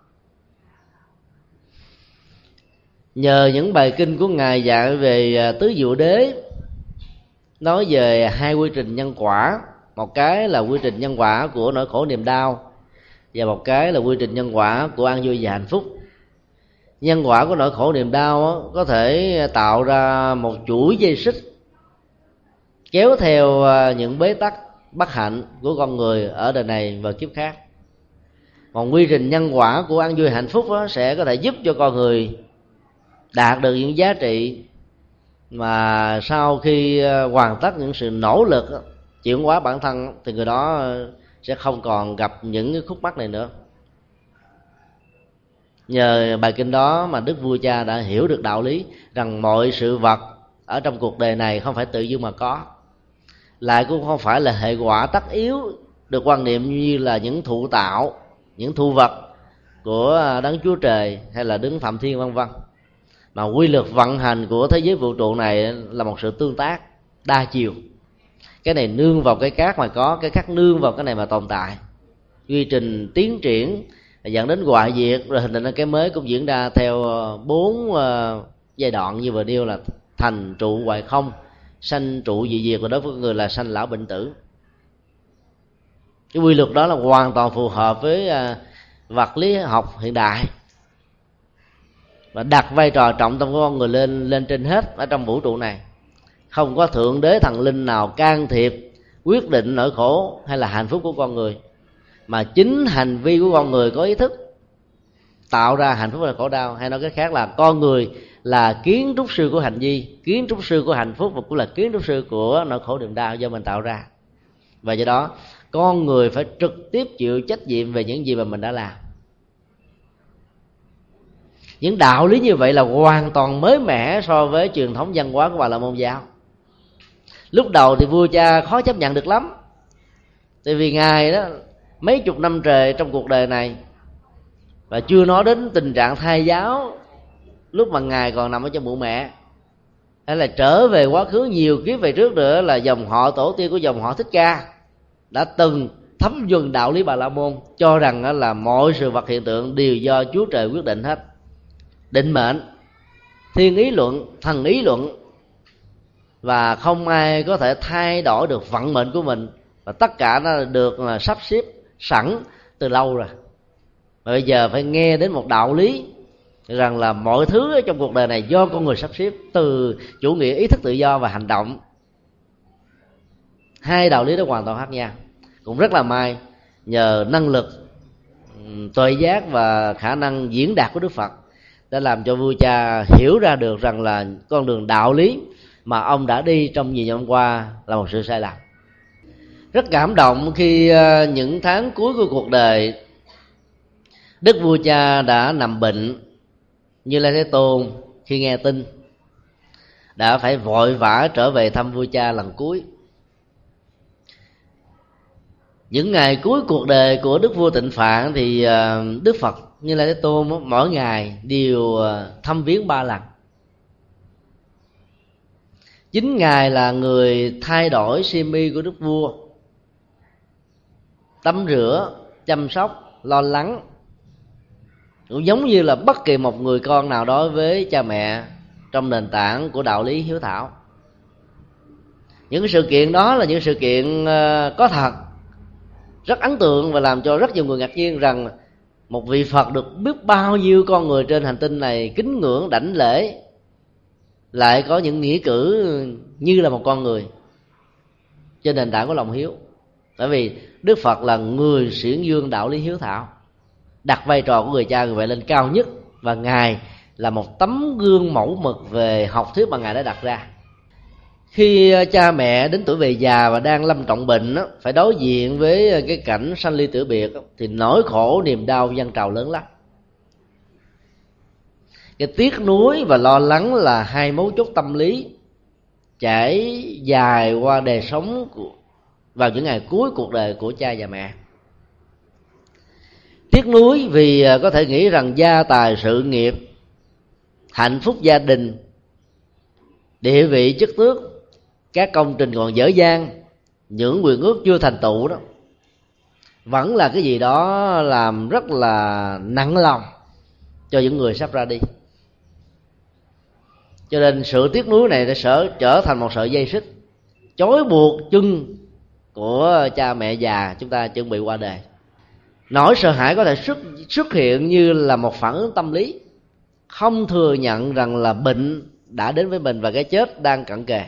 Nhờ những bài kinh của Ngài dạy về tứ diệu đế, nói về hai quy trình nhân quả. Một cái là quy trình nhân quả của nỗi khổ niềm đau, và một cái là quy trình nhân quả của an vui và hạnh phúc. Nhân quả của nỗi khổ niềm đau có thể tạo ra một chuỗi dây xích kéo theo những bế tắc bất hạnh của con người ở đời này và kiếp khác. Còn quy trình nhân quả của an vui hạnh phúc sẽ có thể giúp cho con người đạt được những giá trị mà sau khi hoàn tất những sự nỗ lực chuyển hóa bản thân thì người đó sẽ không còn gặp những cái khúc mắc này nữa. Nhờ bài kinh đó mà Đức Vua Cha đã hiểu được đạo lý rằng mọi sự vật ở trong cuộc đời này không phải tự dưng mà có, lại cũng không phải là hệ quả tất yếu được quan niệm như là những thụ tạo, những thu vật của Đấng Chúa Trời hay là Đấng Phạm Thiên vân vân. Mà quy luật vận hành của thế giới vũ trụ này là một sự tương tác đa chiều. Cái này nương vào cái khác mà có, cái khác nương vào cái này mà tồn tại. Quy trình tiến triển dẫn đến hoại diệt, rồi hình thành cái mới cũng diễn ra theo 4 giai đoạn như vừa nêu là thành, trụ, hoại, không, sanh, trụ, dị diệt, và đối với người là sanh, lão, bệnh, tử. Cái quy luật đó là hoàn toàn phù hợp với vật lý học hiện đại và đặt vai trò trọng tâm của con người lên trên hết ở trong vũ trụ này. Không có thượng đế thần linh nào can thiệp quyết định nỗi khổ hay là hạnh phúc của con người, mà chính hành vi của con người có ý thức tạo ra hạnh phúc và khổ đau. Hay nói cách khác là con người là kiến trúc sư của hành vi, kiến trúc sư của hạnh phúc, và cũng là kiến trúc sư của nỗi khổ niềm đau do mình tạo ra. Và do đó con người phải trực tiếp chịu trách nhiệm về những gì mà mình đã làm. Những đạo lý như vậy là hoàn toàn mới mẻ so với truyền thống văn hóa của Bà La Môn giáo. Lúc đầu thì vua cha khó chấp nhận được lắm, tại vì Ngài đó mấy chục năm trời trong cuộc đời này, và chưa nói đến tình trạng thai giáo lúc mà Ngài còn nằm ở trong bụng mẹ, hay là trở về quá khứ nhiều kiếp về trước nữa, là dòng họ tổ tiên của dòng họ Thích Ca đã từng thấm nhuần đạo lý Bà La Môn, cho rằng là mọi sự vật hiện tượng đều do Chúa Trời quyết định hết, định mệnh, thiên ý luận, thần ý luận, và không ai có thể thay đổi được vận mệnh của mình, và tất cả nó được sắp xếp sẵn từ lâu rồi. Và bây giờ phải nghe đến một đạo lý rằng là mọi thứ trong cuộc đời này do con người sắp xếp, từ chủ nghĩa ý thức tự do và hành động. Hai đạo lý đó hoàn toàn khác nhau. Cũng rất là may nhờ năng lực, tuệ giác và khả năng diễn đạt của Đức Phật đã làm cho vua cha hiểu ra được rằng là con đường đạo lý mà ông đã đi trong nhiều năm qua là một sự sai lầm. Rất cảm động khi những tháng cuối của cuộc đời, Đức vua cha đã nằm bệnh. Như Lai Thế Tôn khi nghe tin đã phải vội vã trở về thăm vua cha lần cuối. Những ngày cuối cuộc đời của Đức vua Tịnh Phạn thì Đức Phật Như Lai Thế Tôn mỗi ngày đều thăm viếng 3 lần. Chính Ngài là người thay đổi xiêm y của Đức vua, tắm rửa, chăm sóc, lo lắng, cũng giống như là bất kỳ một người con nào đối với cha mẹ trong nền tảng của đạo lý hiếu thảo. Những sự kiện đó là những sự kiện có thật, rất ấn tượng, và làm cho rất nhiều người ngạc nhiên rằng một vị Phật được biết bao nhiêu con người trên hành tinh này kính ngưỡng đảnh lễ, lại có những nghĩa cử như là một con người trên nền tảng của lòng hiếu. Bởi vì Đức Phật là người xiển dương đạo lý hiếu thảo, đặt vai trò của người cha người mẹ lên cao nhất, và Ngài là một tấm gương mẫu mực về học thuyết mà Ngài đã đặt ra. Khi cha mẹ đến tuổi về già và đang lâm trọng bệnh phải đối diện với cái cảnh sanh ly tử biệt thì nỗi khổ niềm đau dâng trào lớn lắm. Cái tiếc nuối và lo lắng là hai mấu chốt tâm lý trải dài qua đời sống vào những ngày cuối cuộc đời của cha và mẹ. Tiếc nuối vì có thể nghĩ rằng gia tài sự nghiệp, hạnh phúc gia đình, địa vị chức tước, các công trình còn dở dang, những quyền ước chưa thành tựu đó vẫn là cái gì đó làm rất là nặng lòng cho những người sắp ra đi. Cho nên sự tiếc nuối này sẽ trở thành một sợi dây xích trói buộc chân của cha mẹ già chúng ta chuẩn bị qua đời. Nỗi sợ hãi có thể xuất hiện như là một phản ứng tâm lý, không thừa nhận rằng là bệnh đã đến với mình và cái chết đang cận kề.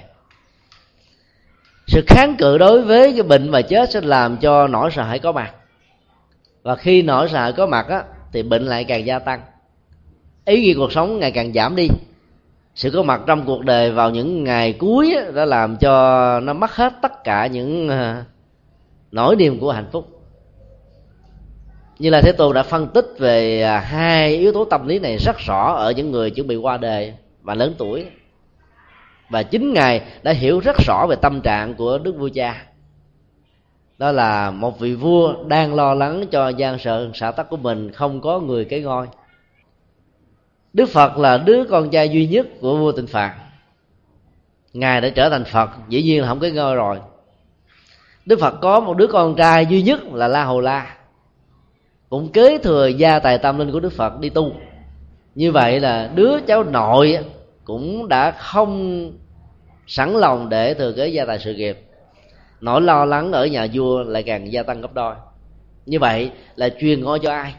Sự kháng cự đối với cái bệnh và chết sẽ làm cho nỗi sợ hãi có mặt, và khi nỗi sợ hãi có mặt thì bệnh lại càng gia tăng, ý nghĩa cuộc sống ngày càng giảm đi. Sự có mặt trong cuộc đời vào những ngày cuối đã làm cho nó mất hết tất cả những nỗi niềm của hạnh phúc. Như là Thế Tôn đã phân tích về hai yếu tố tâm lý này rất rõ ở những người chuẩn bị qua đời và lớn tuổi, và chính Ngài đã hiểu rất rõ về tâm trạng của Đức vua cha. Đó là một vị vua đang lo lắng cho gian sợ xã tắc của mình không có người kế ngôi. Đức Phật là đứa con trai duy nhất của vua Tịnh Phạn. Ngài đã trở thành Phật, dĩ nhiên là không kế ngôi rồi. Đức Phật có một đứa con trai duy nhất là La Hầu La, cũng kế thừa gia tài tâm linh của Đức Phật đi tu. Như vậy là đứa cháu nội cũng đã không sẵn lòng để thừa kế gia tài sự nghiệp. Nỗi lo lắng ở nhà vua lại càng gia tăng gấp đôi. Như vậy là truyền ngôi cho ai?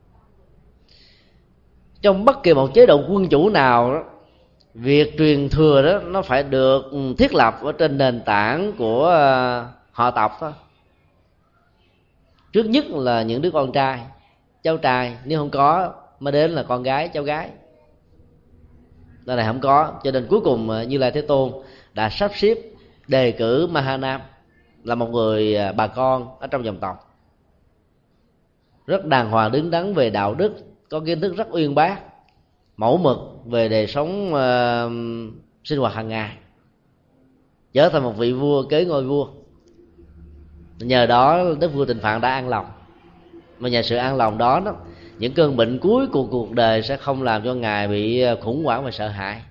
Trong bất kỳ một chế độ quân chủ nào đó, việc truyền thừa đó nó phải được thiết lập ở trên nền tảng của họ tộc thôi. Trước nhất là những đứa con trai, cháu trai, nếu không có mới đến là con gái, cháu gái. Nơi này không có, cho nên cuối cùng Như Lai Thế Tôn đã sắp xếp đề cử Mahanam là một người bà con ở trong dòng tộc, rất đàng hoàng đứng đắn về đạo đức, có kiến thức rất uyên bác, mẫu mực về đời sống sinh hoạt hàng ngày, trở thành một vị vua kế ngôi vua. Nhờ đó Đức vua Tịnh Phạn đã an lòng, mà nhờ sự an lòng đó, những cơn bệnh cuối của cuộc đời sẽ không làm cho Ngài bị khủng hoảng và sợ hãi.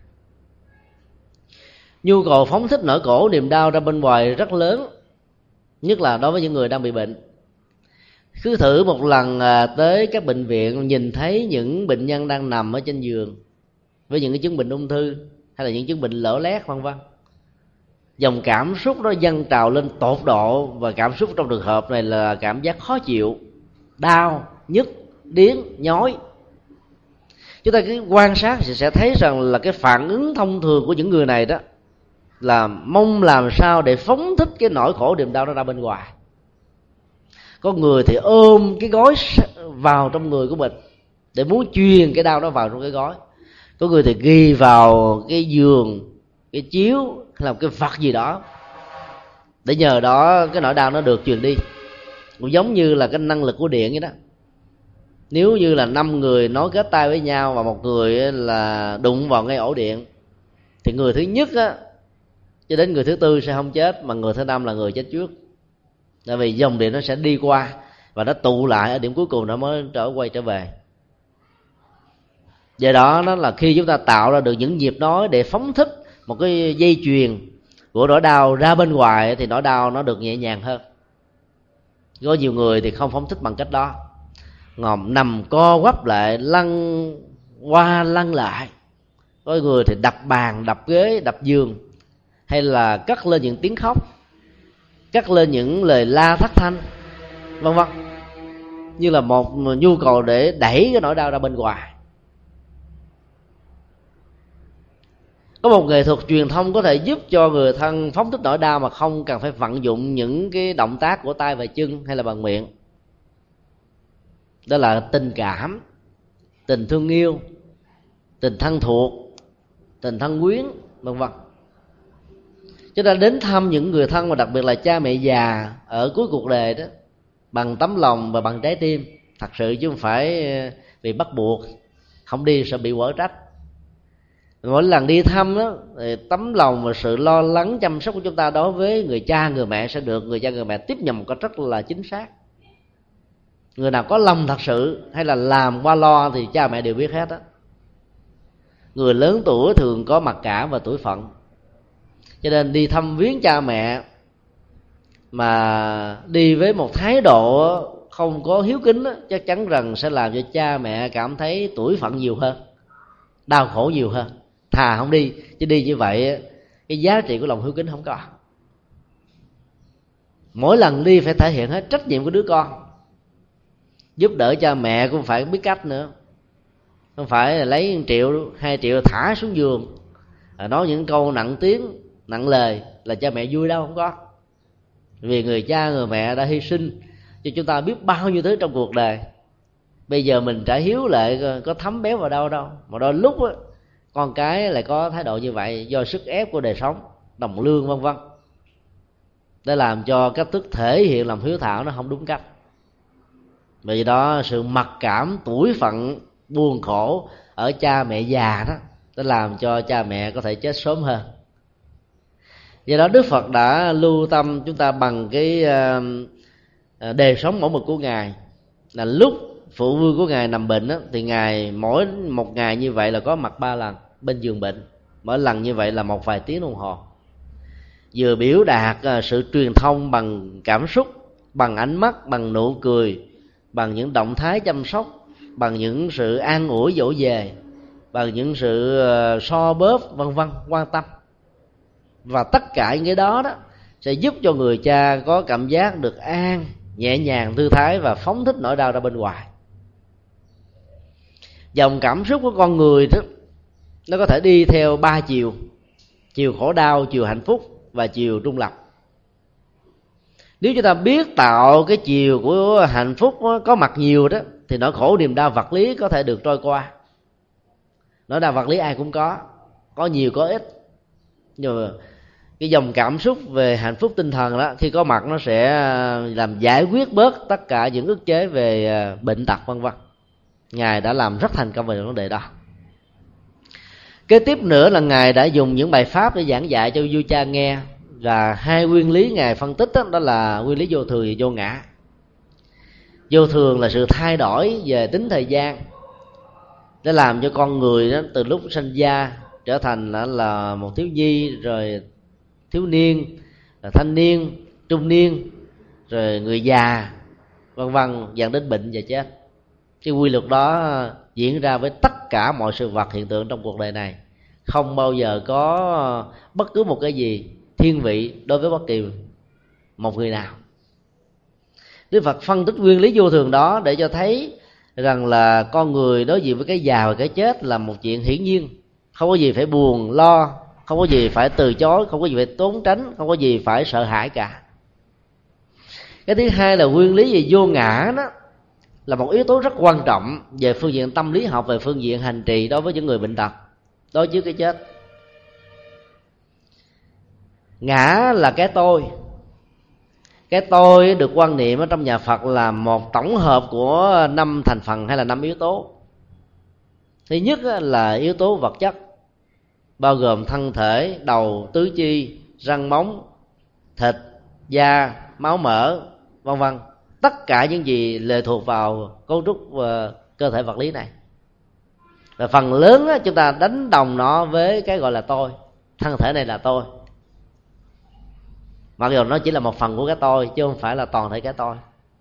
Nhu cầu phóng thích nỗi khổ niềm đau ra bên ngoài rất lớn, nhất là đối với những người đang bị bệnh. Cứ thử một lần tới các bệnh viện, nhìn thấy những bệnh nhân đang nằm ở trên giường với những cái chứng bệnh ung thư hay là những chứng bệnh lở loét vân vân, dòng cảm xúc nó dâng trào lên tột độ. Và cảm xúc trong trường hợp này là cảm giác khó chịu, đau, nhức, điếng, nhói. Chúng ta cứ quan sát thì sẽ thấy rằng là cái phản ứng thông thường của những người này đó là mong làm sao để phóng thích cái nỗi khổ niềm đau nó ra bên ngoài. Có người thì ôm cái gói vào trong người của mình để muốn truyền cái đau đó vào trong cái gói. Có người thì ghi vào cái giường, cái chiếu hay là cái vật gì đó để nhờ đó cái nỗi đau nó được truyền đi. Cũng giống như là cái năng lực của điện vậy đó. Nếu như là 5 người nối kết tay với nhau và một người là đụng vào ngay ổ điện, thì người thứ nhất á cho đến người thứ tư sẽ không chết, mà người thứ 5 là người chết trước. Tại vì dòng điện nó sẽ đi qua và nó tụ lại ở điểm cuối cùng, nó mới quay trở về. Do đó nó là khi chúng ta tạo ra được những nhịp nói để phóng thích một cái dây chuyền của nỗi đau ra bên ngoài, thì nỗi đau nó được nhẹ nhàng hơn. Có nhiều người thì không phóng thích bằng cách đó, ngòm nằm co quắp lại, lăn qua lăn lại. Có người thì đập bàn, đập ghế, đập giường, hay là cất lên những tiếng khóc, cất lên những lời la thất thanh vân vân, như là một nhu cầu để đẩy cái nỗi đau ra bên ngoài. Có một nghệ thuật truyền thông có thể giúp cho người thân phóng thích nỗi đau mà không cần phải vận dụng những cái động tác của tay và chân hay là bằng miệng. Đó là tình cảm, tình thương yêu, tình thân thuộc, tình thân quyến vân vân. Chúng ta đến thăm những người thân, và đặc biệt là cha mẹ già ở cuối cuộc đời đó, bằng tấm lòng và bằng trái tim thật sự, chứ không phải vì bắt buộc. Không đi sẽ bị quở trách. Mỗi lần đi thăm đó, thì tấm lòng và sự lo lắng chăm sóc của chúng ta đối với người cha người mẹ sẽ được người cha người mẹ tiếp nhận một cách rất là chính xác. Người nào có lòng thật sự hay là làm qua lo thì cha mẹ đều biết hết á. Người lớn tuổi thường có mặc cảm và tuổi phận, cho nên đi thăm viếng cha mẹ mà đi với một thái độ không có hiếu kính đó, chắc chắn rằng sẽ làm cho cha mẹ cảm thấy tuổi phận nhiều hơn, đau khổ nhiều hơn. Thà không đi, chứ đi như vậy cái giá trị của lòng hiếu kính không có. Mỗi lần đi phải thể hiện hết trách nhiệm của đứa con, giúp đỡ cha mẹ cũng phải biết cách nữa. Không phải là lấy 1 triệu 2 triệu thả xuống giường nói những câu nặng tiếng nặng lời là cha mẹ vui đâu, không có. Vì người cha người mẹ đã hy sinh cho chúng ta biết bao nhiêu thứ trong cuộc đời. Bây giờ mình trả hiếu lại có thấm béo vào đâu đâu, mà đôi lúc á, con cái lại có thái độ như vậy do sức ép của đời sống, đồng lương vân vân, để làm cho cách thức thể hiện lòng hiếu thảo nó không đúng cách. Vì đó sự mặc cảm, tuổi phận, buồn khổ ở cha mẹ già đó để làm cho cha mẹ có thể chết sớm hơn. Do đó Đức Phật đã lưu tâm chúng ta bằng cái đời sống mẫu mực của Ngài, là lúc phụ vương của Ngài nằm bệnh đó, thì Ngài mỗi một ngày như vậy là có mặt 3 lần bên giường bệnh. Mỗi lần như vậy là một vài tiếng đồng hồ, vừa biểu đạt sự truyền thông bằng cảm xúc, bằng ánh mắt, bằng nụ cười, bằng những động thái chăm sóc, bằng những sự an ủi dỗ về, bằng những sự so bóp vân vân, quan tâm. Và tất cả những cái đó đó sẽ giúp cho người cha có cảm giác được an, nhẹ nhàng, thư thái và phóng thích nỗi đau ra bên ngoài. Dòng cảm xúc của con người đó nó có thể đi theo 3 chiều: chiều khổ đau, chiều hạnh phúc và chiều trung lập. Nếu chúng ta biết tạo cái chiều của hạnh phúc có mặt nhiều đó, thì nỗi khổ niềm đau vật lý có thể được trôi qua. Nỗi đau vật lý ai cũng có nhiều có ít, nhưng mà cái dòng cảm xúc về hạnh phúc tinh thần đó khi có mặt nó sẽ làm giải quyết bớt tất cả những ức chế về bệnh tật vân vân. Ngài đã làm rất thành công về vấn đề đó. Kế tiếp nữa là Ngài đã dùng những bài pháp để giảng dạy cho vua cha nghe. Và 2 nguyên lý Ngài phân tích đó là nguyên lý vô thường và vô ngã. Vô thường là sự thay đổi về tính thời gian, để làm cho con người đó từ lúc sinh ra trở thành là một thiếu nhi, rồi thiếu niên, rồi thanh niên, trung niên, rồi người già, vân vân, dẫn đến bệnh và chết. Cái quy luật đó diễn ra với tất cả mọi sự vật hiện tượng trong cuộc đời này. Không bao giờ có bất cứ một cái gì thiên vị đối với bất kỳ một người nào. Đức Phật phân tích nguyên lý vô thường đó để cho thấy rằng là con người đối diện với cái già và cái chết là một chuyện hiển nhiên, không có gì phải buồn lo, không có gì phải từ chối, không có gì phải trốn tránh, không có gì phải sợ hãi cả. Cái thứ hai là nguyên lý về vô ngã đó là một yếu tố rất quan trọng về phương diện tâm lý học, về phương diện hành trì đối với những người bệnh tật, đối với cái chết. Ngã là cái tôi. Cái tôi được quan niệm ở trong nhà Phật là một tổng hợp của 5 thành phần hay là 5 yếu tố. Thứ nhất là yếu tố vật chất, bao gồm thân thể, đầu, tứ chi, răng móng, thịt, da, máu mỡ, vân vân. Tất cả những gì lệ thuộc vào cấu trúc cơ thể vật lý này. Và phần lớn chúng ta đánh đồng nó với cái gọi là tôi. Thân thể này là tôi, mặc dù nó chỉ là một phần của cái tôi chứ không phải là toàn thể cái tôi.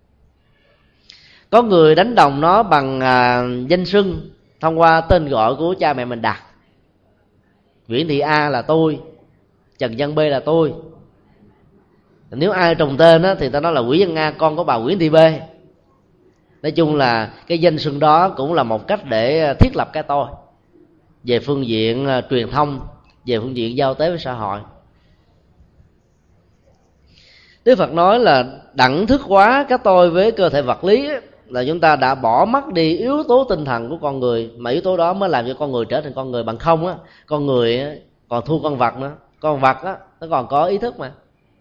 Có người đánh đồng nó bằng danh xưng thông qua tên gọi của cha mẹ mình đặt. Nguyễn Thị A là tôi, Trần Văn B là tôi. Nếu ai trùng tên thì ta nói là Nguyễn Văn A con của bà Nguyễn Thị B. Nói chung là cái danh xưng đó cũng là một cách để thiết lập cái tôi về phương diện truyền thông, về phương diện giao tế với xã hội. Đức Phật nói là đẳng thức hóa cái tôi với cơ thể vật lý là chúng ta đã bỏ mất đi yếu tố tinh thần của con người, mà yếu tố đó mới làm cho con người trở thành con người. Bằng không con người còn thua con vật nữa. Con vật nó còn có ý thức mà.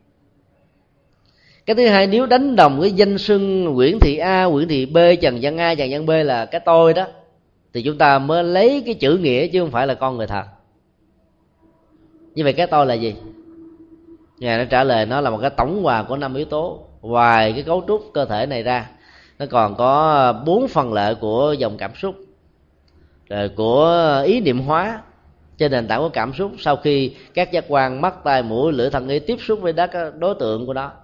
Cái thứ hai, nếu đánh đồng cái danh xưng Nguyễn Thị A, Nguyễn Thị B, Trần Văn A, Trần Văn B là cái tôi đó, thì chúng ta mới lấy cái chữ nghĩa chứ không phải là con người thật. Như vậy cái tôi là gì? Ngài nó trả lời nó là một cái tổng hòa của 5 yếu tố. Ngoài cái cấu trúc cơ thể này ra, nó còn có 4 phần lợi của dòng cảm xúc, rồi của ý niệm hóa trên nền tảng của cảm xúc. Sau khi các giác quan mắt, tai, mũi, lưỡi, thân, ý tiếp xúc với các đối tượng của nó,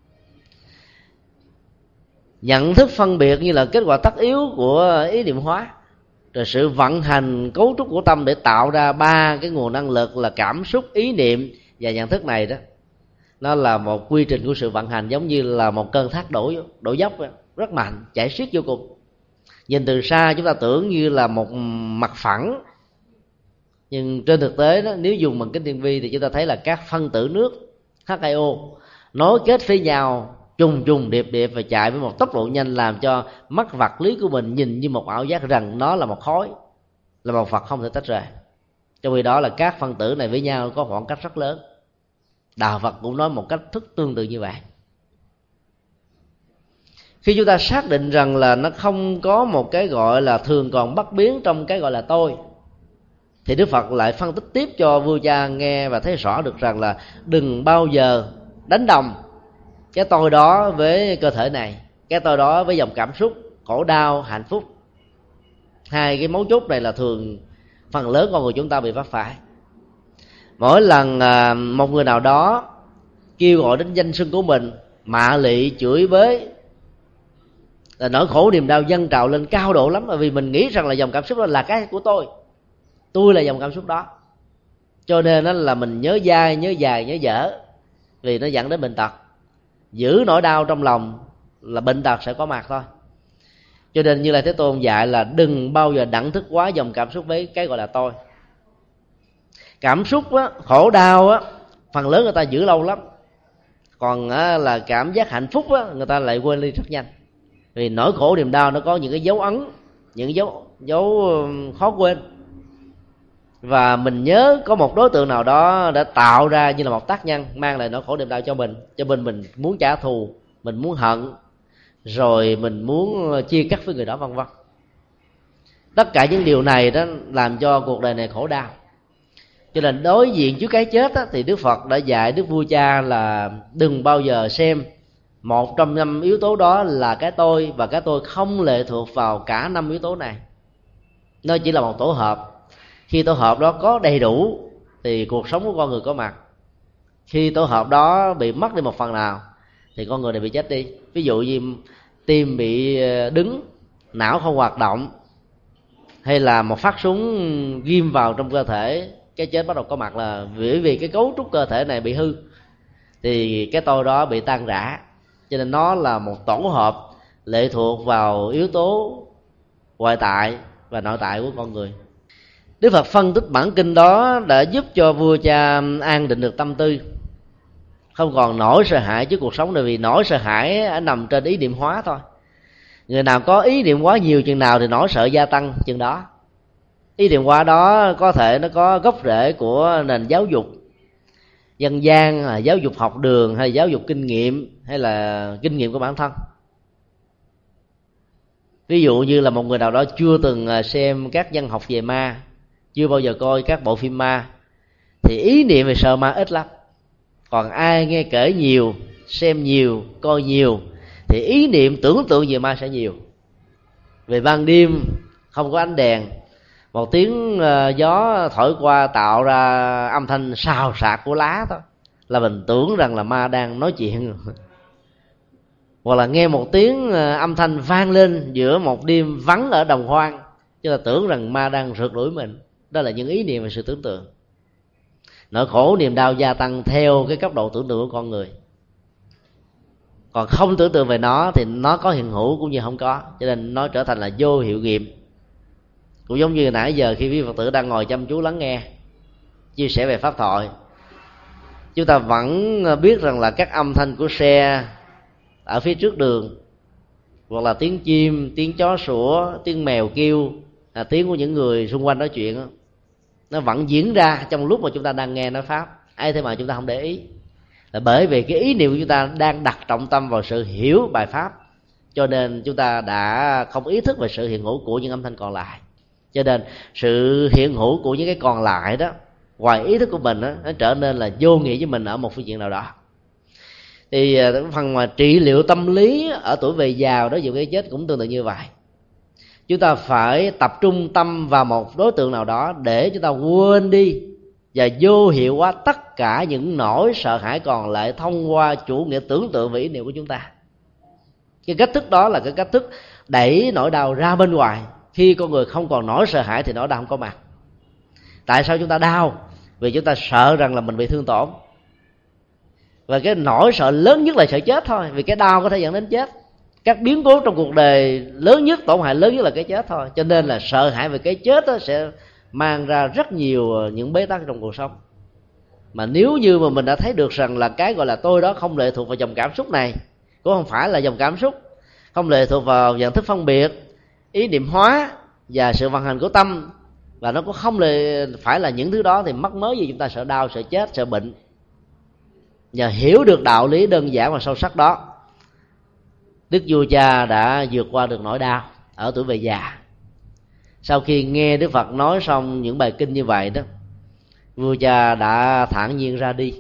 nhận thức phân biệt như là kết quả tất yếu của ý niệm hóa, rồi sự vận hành cấu trúc của tâm để tạo ra 3 cái nguồn năng lực là cảm xúc, ý niệm và nhận thức này đó. Nó là một quy trình của sự vận hành giống như là một cơn thác đổ dốc rất mạnh, chảy xiết vô cùng. Nhìn từ xa chúng ta tưởng như là một mặt phẳng, nhưng trên thực tế đó, nếu dùng bằng kính thiên vi thì chúng ta thấy là các phân tử nước H2O nối kết với nhau trùng điệp và chạy với một tốc độ nhanh, làm cho mắt vật lý của mình nhìn như một ảo giác rằng nó là một khối, là một vật không thể tách rời. Trong khi đó là các phân tử này với nhau có khoảng cách rất lớn. Đạo Phật cũng nói một cách thức tương tự như vậy. Khi chúng ta xác định rằng là nó không có một cái gọi là thường còn bất biến trong cái gọi là tôi, thì Đức Phật lại phân tích tiếp cho vua cha nghe và thấy rõ được rằng là đừng bao giờ đánh đồng cái tôi đó với cơ thể này, cái tôi đó với dòng cảm xúc khổ đau, hạnh phúc. Hai cái mấu chốt này là thường phần lớn con người chúng ta bị vấp phải. Mỗi lần một người nào đó kêu gọi đến danh xưng của mình, mạ lị, chửi bới, là nỗi khổ niềm đau dâng trào lên cao độ lắm. Bởi vì mình nghĩ rằng là dòng cảm xúc đó là cái của tôi là dòng cảm xúc đó, cho nên đó là mình nhớ dai, nhớ dài, nhớ dở, vì nó dẫn đến bệnh tật. Giữ nỗi đau trong lòng là bệnh tật sẽ có mặt thôi. Cho nên Như Lai Thế Tôn dạy là đừng bao giờ đẳng thức quá dòng cảm xúc với cái gọi là tôi. Cảm xúc khổ đau phần lớn người ta giữ lâu lắm, còn là cảm giác hạnh phúc người ta lại quên đi rất nhanh. Vì nỗi khổ niềm đau nó có những cái dấu ấn, những dấu khó quên. Và mình nhớ có một đối tượng nào đó đã tạo ra như là một tác nhân mang lại nỗi khổ niềm đau cho mình muốn trả thù, mình muốn hận, rồi mình muốn chia cắt với người đó, vân vân. Tất cả những điều này đó làm cho cuộc đời này khổ đau. Cho nên đối diện trước cái chết thì Đức Phật đã dạy Đức Vua Cha là đừng bao giờ xem một trong 5 yếu tố đó là cái tôi, và cái tôi không lệ thuộc vào cả 5 yếu tố này. Nó chỉ là một tổ hợp. Khi tổ hợp đó có đầy đủ thì cuộc sống của con người có mặt. Khi tổ hợp đó bị mất đi một phần nào thì con người này bị chết đi. Ví dụ như tim bị đứng, não không hoạt động, hay là một phát súng ghim vào trong cơ thể, cái chết bắt đầu có mặt là bởi vì cái cấu trúc cơ thể này bị hư, thì cái tôi đó bị tan rã. Cho nên nó là một tổ hợp lệ thuộc vào yếu tố ngoại tại và nội tại của con người. Đức Phật phân tích bản kinh đó đã giúp cho vua cha an định được tâm tư, không còn nỗi sợ hãi trước cuộc sống, bởi vì nỗi sợ hãi nằm trên ý niệm hóa thôi. Người nào có ý niệm quá nhiều chừng nào thì nỗi sợ gia tăng chừng đó. Ý niệm hóa đó có thể nó có gốc rễ của nền giáo dục dân gian, giáo dục học đường, hay giáo dục kinh nghiệm, hay là kinh nghiệm của bản thân. Ví dụ như là một người nào đó chưa từng xem các văn học về ma, chưa bao giờ coi các bộ phim ma, thì ý niệm về sợ ma ít lắm. Còn ai nghe kể nhiều, xem nhiều, coi nhiều, thì ý niệm tưởng tượng về ma sẽ nhiều. Về ban đêm không có ánh đèn, một tiếng gió thổi qua tạo ra âm thanh xào xạc của lá thôi, là mình tưởng rằng là ma đang nói chuyện. Hoặc là nghe một tiếng âm thanh vang lên giữa một đêm vắng ở đồng hoang, chứ là tưởng rằng ma đang rượt đuổi mình. Đó là những ý niệm về sự tưởng tượng. Nỗi khổ niềm đau gia tăng theo cái cấp độ tưởng tượng của con người. Còn không tưởng tượng về nó thì nó có hiện hữu cũng như không có, cho nên nó trở thành là vô hiệu nghiệm. Cũng giống như nãy giờ khi quý Phật tử đang ngồi chăm chú lắng nghe chia sẻ về pháp thoại, chúng ta vẫn biết rằng là các âm thanh của xe ở phía trước đường, hoặc là tiếng chim, tiếng chó sủa, tiếng mèo kêu, tiếng của những người xung quanh nói chuyện, nó vẫn diễn ra trong lúc mà chúng ta đang nghe nói pháp. Ai thế mà chúng ta không để ý, là bởi vì cái ý niệm của chúng ta đang đặt trọng tâm vào sự hiểu bài pháp, cho nên chúng ta đã không ý thức về sự hiện hữu của những âm thanh còn lại. Cho nên sự hiện hữu của những cái còn lại đó, ngoài ý thức của mình đó, nó trở nên là vô nghĩa với mình ở một phương diện nào đó. Thì phần mà trị liệu tâm lý ở tuổi về già đối với cái chết cũng tương tự như vậy. Chúng ta phải tập trung tâm vào một đối tượng nào đó để chúng ta quên đi và vô hiệu hóa tất cả những nỗi sợ hãi còn lại thông qua chủ nghĩa tưởng tượng về ý niệm của chúng ta. Cái cách thức đó là cái cách thức đẩy nỗi đau ra bên ngoài. Khi con người không còn nỗi sợ hãi thì nỗi đau không có mặt. Tại sao chúng ta đau? Vì chúng ta sợ rằng là mình bị thương tổn. Và cái nỗi sợ lớn nhất là sợ chết thôi, vì cái đau có thể dẫn đến chết. Các biến cố trong cuộc đời lớn nhất, tổn hại lớn nhất là cái chết thôi. Cho nên là sợ hãi về cái chết đó sẽ mang ra rất nhiều những bế tắc trong cuộc sống. Mà nếu như mà mình đã thấy được rằng là cái gọi là tôi đó không lệ thuộc vào dòng cảm xúc này, cũng không phải là dòng cảm xúc, không lệ thuộc vào nhận thức phân biệt, ý niệm hóa và sự vận hành của tâm, và nó cũng không phải là những thứ đó, thì mắc mớ gì chúng ta sợ đau, sợ chết, sợ bệnh. Nhờ hiểu được đạo lý đơn giản và sâu sắc đó, Đức Vua Cha đã vượt qua được nỗi đau ở tuổi về già. Sau khi nghe Đức Phật nói xong những bài kinh như vậy đó, vua cha đã thản nhiên ra đi.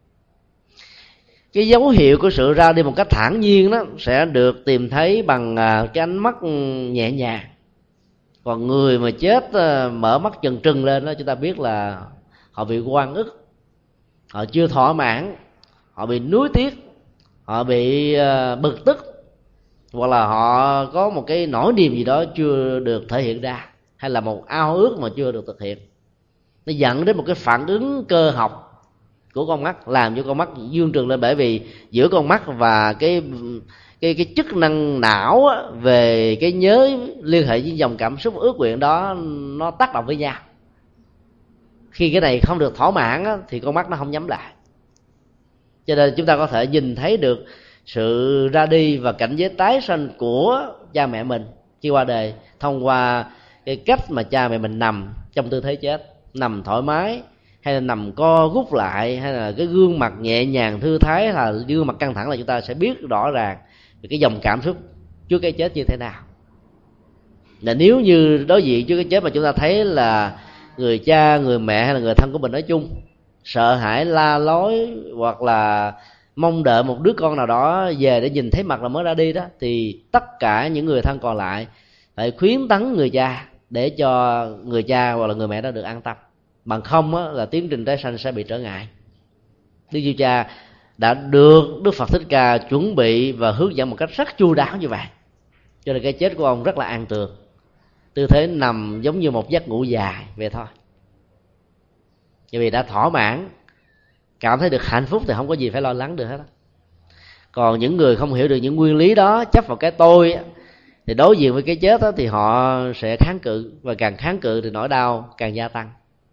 Cái dấu hiệu của sự ra đi một cách thản nhiên đó sẽ được tìm thấy bằng cái ánh mắt nhẹ nhàng. Còn người mà chết mở mắt trừng trừng lên đó, chúng ta biết là họ bị oan ức, họ chưa thỏa mãn, họ bị nuối tiếc, họ bị bực tức, hoặc là họ có một cái nỗi niềm gì đó chưa được thể hiện ra, hay là một ao ước mà chưa được thực hiện. Nó dẫn đến một cái phản ứng cơ học của con mắt, làm cho con mắt dương trừng lên, bởi vì giữa con mắt và cái chức năng não về cái nhớ liên hệ với dòng cảm xúc ước nguyện đó nó tác động với nhau. Khi cái này không được thỏa mãn thì con mắt nó không nhắm lại. Cho nên chúng ta có thể nhìn thấy được sự ra đi và cảnh giới tái sanh của cha mẹ mình khi qua đời thông qua cái cách mà cha mẹ mình nằm trong tư thế chết, nằm thoải mái hay là nằm co rút lại, hay là cái gương mặt nhẹ nhàng thư thái, hay là gương mặt căng thẳng, là chúng ta sẽ biết rõ ràng về cái dòng cảm xúc trước cái chết như thế nào. Là nếu như đối diện trước cái chết mà chúng ta thấy là người cha, người mẹ hay là người thân của mình nói chung sợ hãi, la lối, hoặc là mong đợi một đứa con nào đó về để nhìn thấy mặt là mới ra đi đó, thì tất cả những người thân còn lại phải khuyến tấn người cha để cho người cha hoặc là người mẹ đó được an tâm. Bằng không là tiến trình tái sanh sẽ bị trở ngại. Đức Vua Cha đã được Đức Phật Thích Ca chuẩn bị và hướng dẫn một cách rất chu đáo như vậy, cho nên cái chết của ông rất là an tường, tư thế nằm giống như một giấc ngủ dài vậy thôi. Bởi vì đã thỏa mãn, cảm thấy được hạnh phúc thì không có gì phải lo lắng được hết. Còn những người không hiểu được những nguyên lý đó, chấp vào cái tôi, thì đối diện với cái chết đó, thì họ sẽ kháng cự, và càng kháng cự thì nỗi đau càng gia tăng.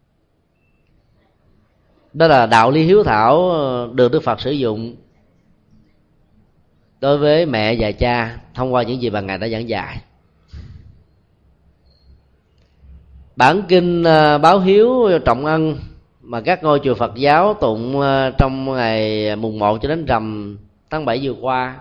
Đó là đạo lý hiếu thảo được Đức Phật sử dụng đối với mẹ và cha thông qua những gì mà Ngài đã giảng dạy. Bản kinh báo hiếu trọng ân mà các ngôi chùa Phật giáo tụng trong ngày mùng 1 cho đến rằm tháng 7 vừa qua,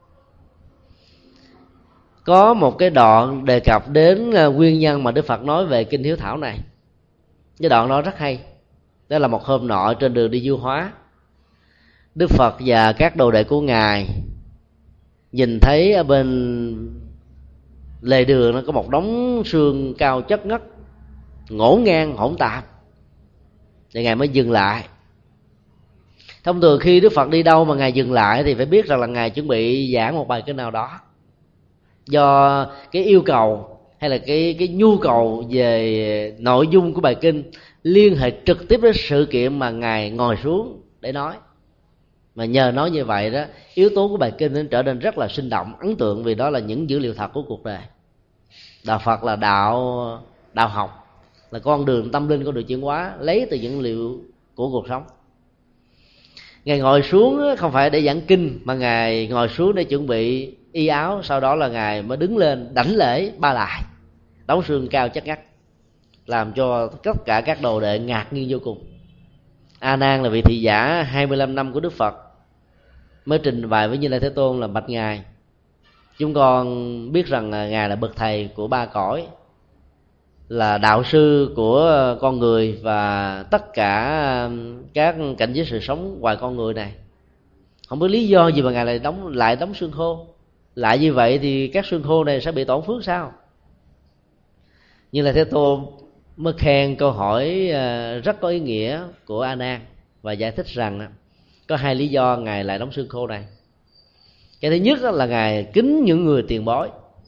có một cái đoạn đề cập đến nguyên nhân mà Đức Phật nói về kinh hiếu thảo này. Cái đoạn đó rất hay. Đó là một hôm nọ trên đường đi Du Hóa, Đức Phật và các đồ đệ của Ngài nhìn thấy ở bên lề đường nó có một đống xương cao chất ngất, ngổn ngang hỗn tạp, thì Ngài mới dừng lại. Thông thường khi Đức Phật đi đâu mà Ngài dừng lại thì phải biết rằng là Ngài chuẩn bị giảng một bài kinh nào đó, do cái yêu cầu hay là cái nhu cầu về nội dung của bài kinh liên hệ trực tiếp đến sự kiện mà Ngài ngồi xuống để nói. Mà nhờ nói như vậy đó, yếu tố của bài kinh nó trở nên rất là sinh động, ấn tượng, vì đó là những dữ liệu thật của cuộc đời. Đạo Phật là đạo học, là con đường tâm linh, con đường chuyển hóa lấy từ những liệu của cuộc sống. Ngài ngồi xuống không phải để giảng kinh, mà Ngài ngồi xuống để chuẩn bị y áo. Sau đó là Ngài mới đứng lên đảnh lễ ba lại, đống xương cao chất ngất, làm cho tất cả các đồ đệ ngạc nhiên vô cùng. A Nan là vị thị giả 25 năm của Đức Phật mới trình bày với Như Lai Thế Tôn là: bạch Ngài, chúng con biết rằng Ngài là bậc thầy của ba cõi, là đạo sư của con người và tất cả các cảnh giới sự sống ngoài con người này. Không biết lý do gì mà Ngài lại đóng xương khô. Lại như vậy thì các xương khô này sẽ bị tổn phước sao? Như Lai Thế Tôn mới khen câu hỏi rất có ý nghĩa của A Nan và giải thích rằng có hai lý do Ngài lại đóng xương khô này. Cái thứ nhất là Ngài kính những người tiền bối,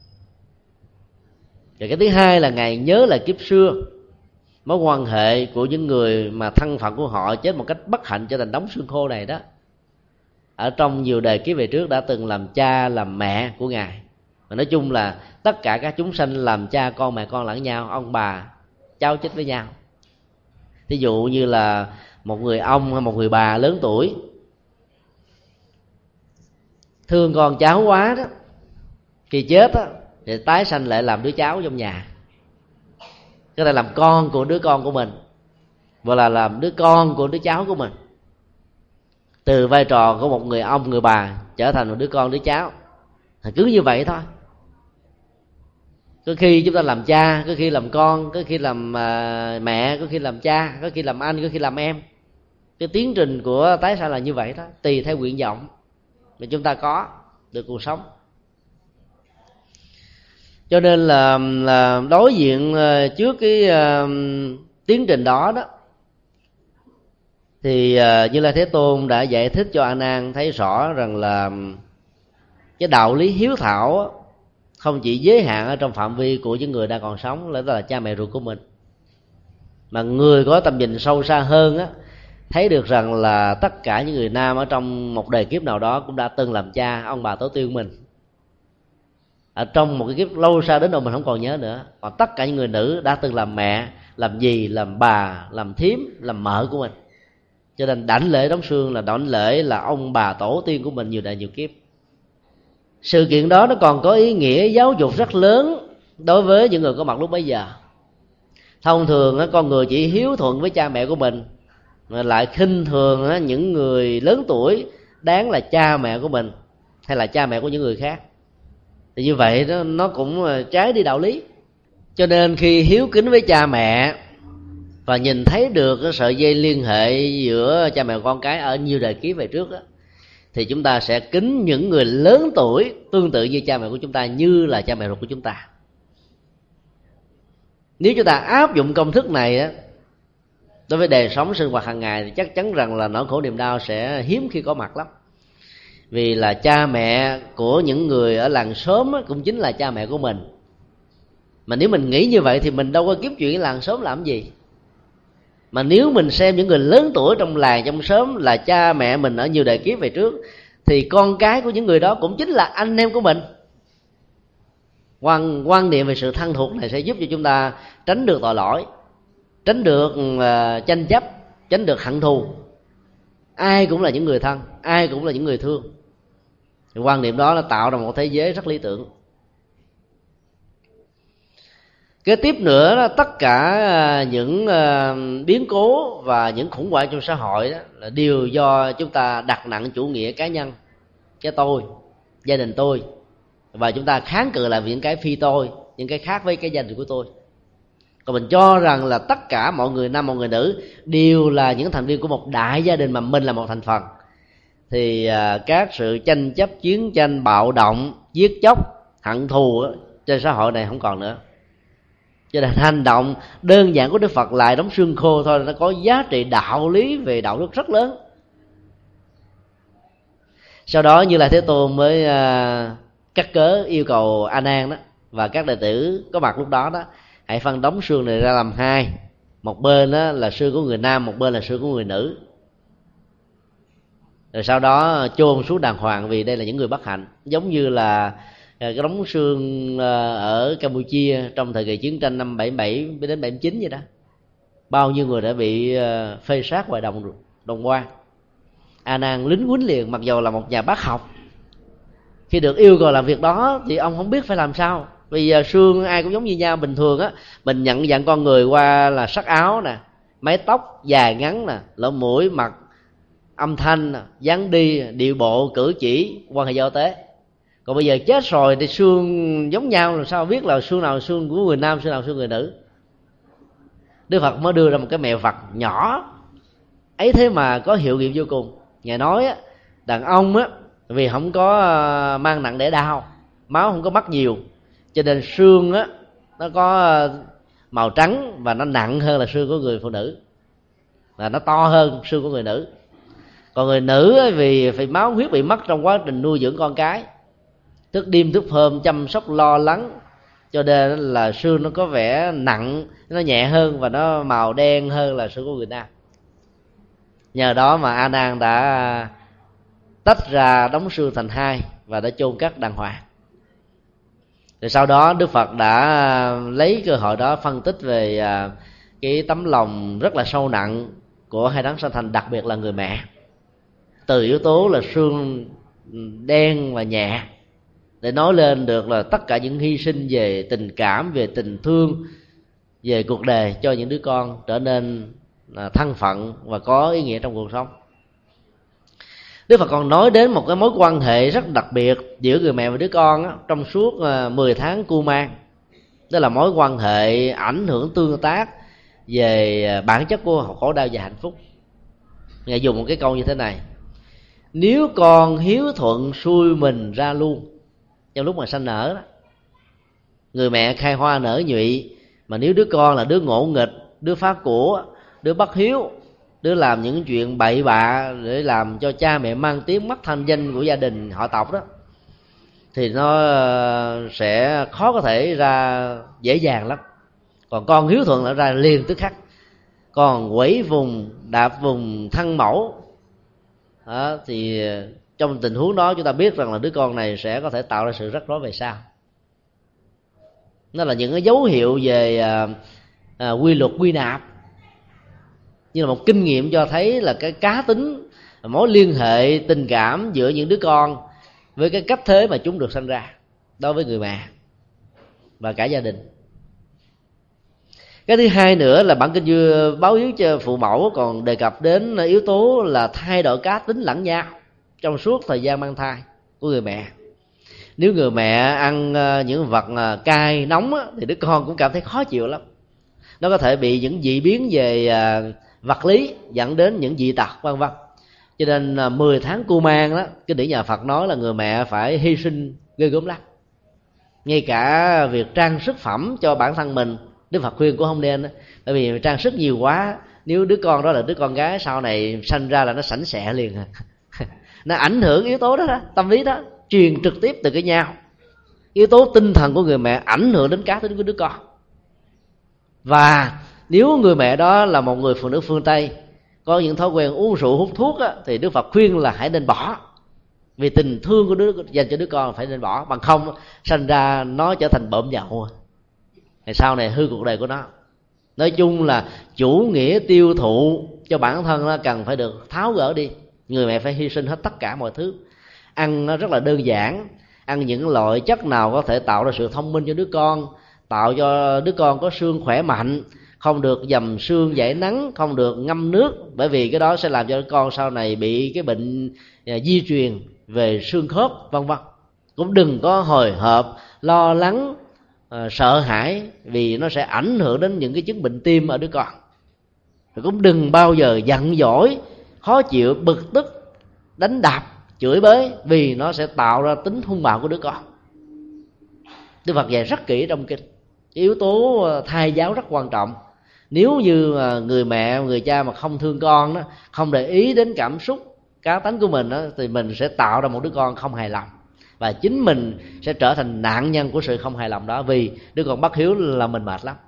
và cái thứ hai là Ngài nhớ lại kiếp xưa, mối quan hệ của những người mà thân phận của họ chết một cách bất hạnh trở thành đống xương khô này đó, ở trong nhiều đời kiếp về trước đã từng làm cha làm mẹ của Ngài. Và nói chung là tất cả các chúng sanh làm cha con mẹ con lẫn nhau, ông bà cháu chết với nhau. Thí dụ như là một người ông hay một người bà lớn tuổi thương con cháu quá đó, khi chết đó, thì tái sanh lại làm đứa cháu trong nhà, có thể làm con của đứa con của mình, hoặc là làm đứa con của đứa cháu của mình. Từ vai trò của một người ông người bà trở thành một đứa con đứa cháu, thì cứ như vậy thôi. Có khi chúng ta làm cha, có khi làm con, có khi làm mẹ, có khi làm cha, có khi làm anh, có khi làm em. Cái tiến trình của tái sanh là như vậy đó, tùy theo nguyện vọng mà chúng ta có được cuộc sống. Cho nên là đối diện trước cái tiến trình đó thì Như Lai Thế Tôn đã giải thích cho A Nan thấy rõ rằng là cái đạo lý hiếu thảo không chỉ giới hạn ở trong phạm vi của những người đang còn sống, đó là cha mẹ ruột của mình, mà người có tầm nhìn sâu xa hơn thấy được rằng là tất cả những người nam ở trong một đời kiếp nào đó cũng đã từng làm cha ông bà tổ tiên của mình, ở trong một cái kiếp lâu xa đến đâu mình không còn nhớ nữa. Còn tất cả những người nữ đã từng làm mẹ, làm dì, làm bà, làm thím, làm mợ của mình. Cho nên đảnh lễ đóng xương là đảnh lễ là ông bà tổ tiên của mình nhiều đời nhiều kiếp. Sự kiện đó nó còn có ý nghĩa giáo dục rất lớn đối với những người có mặt lúc bấy giờ. Thông thường con người chỉ hiếu thuận với cha mẹ của mình, mà lại khinh thường những người lớn tuổi đáng là cha mẹ của mình hay là cha mẹ của những người khác. Thì như vậy đó, nó cũng trái đi đạo lý. Cho nên khi hiếu kính với cha mẹ và nhìn thấy được cái sợi dây liên hệ giữa cha mẹ và con cái ở nhiều đời kiếp về trước đó, thì chúng ta sẽ kính những người lớn tuổi tương tự như cha mẹ của chúng ta, như là cha mẹ ruột của chúng ta. Nếu chúng ta áp dụng công thức này Đối với đời sống sinh hoạt hàng ngày thì chắc chắn rằng là nỗi khổ niềm đau sẽ hiếm khi có mặt lắm. Vì là cha mẹ của những người ở làng xóm cũng chính là cha mẹ của mình. Mà nếu mình nghĩ như vậy thì mình đâu có kiếm chuyện với làng xóm làm gì. Mà nếu mình xem những người lớn tuổi trong làng trong xóm là cha mẹ mình ở nhiều đời kiếp về trước, thì con cái của những người đó cũng chính là anh em của mình. Quan niệm về sự thân thuộc này sẽ giúp cho chúng ta tránh được tội lỗi, tránh được tranh chấp, tránh được hận thù. Ai cũng là những người thân, ai cũng là những người thương. Thì quan niệm đó nó tạo ra một thế giới rất lý tưởng. Kế tiếp nữa là tất cả những biến cố và những khủng hoảng trong xã hội đó là đều do chúng ta đặt nặng chủ nghĩa cá nhân, cái tôi, gia đình tôi, và chúng ta kháng cự lại những cái phi tôi, những cái khác với cái gia đình của tôi. Còn mình cho rằng là tất cả mọi người nam mọi người nữ đều là những thành viên của một đại gia đình mà mình là một thành phần, thì các sự tranh chấp, chiến tranh, bạo động, giết chóc, hận thù trên xã hội này không còn nữa. Cho nên hành động đơn giản của Đức Phật lại đóng xương khô thôi, nó có giá trị đạo lý về đạo đức rất lớn. Sau đó Như Lai Thế Tôn mới cắt cớ yêu cầu A Nan đó và các đệ tử có mặt lúc đó hãy phân đống xương này ra làm hai. Một bên đó là xương của người nam, một bên là xương của người nữ. Rồi sau đó chôn xuống đàng hoàng, vì đây là những người bất hạnh. Giống như là cái đống xương ở Campuchia trong thời kỳ chiến tranh năm 77 đến 79 vậy đó. Bao nhiêu người đã bị phê sát ngoài đồng quan. A Nan lính quýnh liền, mặc dù là một nhà bác học. Khi được yêu cầu làm việc đó thì ông không biết phải làm sao. Vì xương ai cũng giống như nhau. Bình thường á, mình nhận dạng con người qua là sắc áo nè, mái tóc dài ngắn nè, lỗ mũi, mặt, âm thanh nè, dáng đi, điệu bộ, cử chỉ, quan hệ giao tế. Còn bây giờ chết rồi thì xương giống nhau, làm sao biết là xương nào xương của người nam, xương nào xương người nữ. Đức Phật mới đưa ra một cái mẹo vặt nhỏ ấy, thế mà có hiệu nghiệm vô cùng. Ngài nói á, đàn ông á, vì không có mang nặng để đau, máu không có mất nhiều, cho nên xương á nó có màu trắng và nó nặng hơn là xương của người phụ nữ, là nó to hơn xương của người nữ. Còn người nữ á, vì phải máu huyết bị mất trong quá trình nuôi dưỡng con cái, thức đêm thức hôm chăm sóc lo lắng, cho nên là xương nó có vẻ nặng, nó nhẹ hơn và nó màu đen hơn là xương của người nam. Nhờ đó mà A Nan đã tách ra đống xương thành hai và đã chôn cất đàng hoàng. Rồi sau đó Đức Phật đã lấy cơ hội đó phân tích về cái tấm lòng rất là sâu nặng của hai đấng sanh thành, đặc biệt là người mẹ. Từ yếu tố là xương đen và nhẹ để nói lên được là tất cả những hy sinh về tình cảm, về tình thương, về cuộc đời cho những đứa con trở nên thân phận và có ý nghĩa trong cuộc sống. Đức Phật còn nói đến một cái mối quan hệ rất đặc biệt giữa người mẹ và đứa con á, trong suốt 10 tháng cưu mang. Đó là mối quan hệ ảnh hưởng tương tác về bản chất của khổ đau và hạnh phúc. Ngài dùng một cái câu như thế này: nếu con hiếu thuận xuôi mình ra luôn trong lúc mà sanh nở đó, người mẹ khai hoa nở nhụy. Mà nếu đứa con là đứa ngỗ nghịch, đứa phá của, đứa bất hiếu, đứa làm những chuyện bậy bạ để làm cho cha mẹ mang tiếng mất thanh danh của gia đình họ tộc đó, thì nó sẽ khó có thể ra dễ dàng lắm. Còn con hiếu thuận là ra liền tức khắc. Còn quẩy vùng, đạp vùng, thân mẫu đó, thì trong tình huống đó chúng ta biết rằng là đứa con này sẽ có thể tạo ra sự rắc rối về sau. Nó là những cái dấu hiệu về quy luật quy nạp, như là một kinh nghiệm cho thấy là cái cá tính, mối liên hệ tình cảm giữa những đứa con với cái cách thế mà chúng được sinh ra đối với người mẹ và cả gia đình. Cái thứ hai nữa là bản kinh báo hiếu cho phụ mẫu còn đề cập đến yếu tố là thay đổi cá tính lẫn nhau trong suốt thời gian mang thai của người mẹ. Nếu người mẹ ăn những vật cay nóng á, thì đứa con cũng cảm thấy khó chịu lắm. Nó có thể bị những dị biến về vật lý dẫn đến những dị tật vân vân. Cho nên 10 tháng cưu mang đó, kinh điển nhà Phật nói là người mẹ phải hy sinh ghê gớm lắm. Ngay cả việc trang sức phẩm cho bản thân mình, Đức Phật khuyên cũng không nên đó. Bởi vì trang sức nhiều quá nếu đứa con đó là đứa con gái, sau này sanh ra là nó sảnh sẹ liền. Nó ảnh hưởng yếu tố đó, tâm lý đó truyền trực tiếp từ cái nhau. Yếu tố tinh thần của người mẹ ảnh hưởng đến cá tính của đứa con. Và nếu người mẹ đó là một người phụ nữ phương Tây, có những thói quen uống rượu hút thuốc á, thì Đức Phật khuyên là hãy nên bỏ, vì tình thương của dành cho đứa con phải nên bỏ, bằng không sanh ra nó trở thành bợm nhậu, thì sau này hư cuộc đời của nó. Nói chung là chủ nghĩa tiêu thụ cho bản thân nó cần phải được tháo gỡ đi. Người mẹ phải hy sinh hết tất cả mọi thứ. Ăn nó rất là đơn giản, ăn những loại chất nào có thể tạo ra sự thông minh cho đứa con, tạo cho đứa con có xương khỏe mạnh, không được dầm xương dãi nắng, không được ngâm nước, bởi vì cái đó sẽ làm cho đứa con sau này bị cái bệnh di truyền về xương khớp vân vân. Cũng đừng có hồi hộp, lo lắng, sợ hãi, vì nó sẽ ảnh hưởng đến những cái chứng bệnh tim ở đứa con. Rồi cũng đừng bao giờ giận dỗi, khó chịu, bực tức, đánh đập, chửi bới, vì nó sẽ tạo ra tính hung bạo của đứa con. Đức Phật dạy rất kỹ trong kinh. Yếu tố thai giáo rất quan trọng. Nếu như người mẹ, người cha mà không thương con đó, không để ý đến cảm xúc cá tánh của mình đó, thì mình sẽ tạo ra một đứa con không hài lòng, và chính mình sẽ trở thành nạn nhân của sự không hài lòng đó, vì đứa con bất hiếu là mình mệt lắm.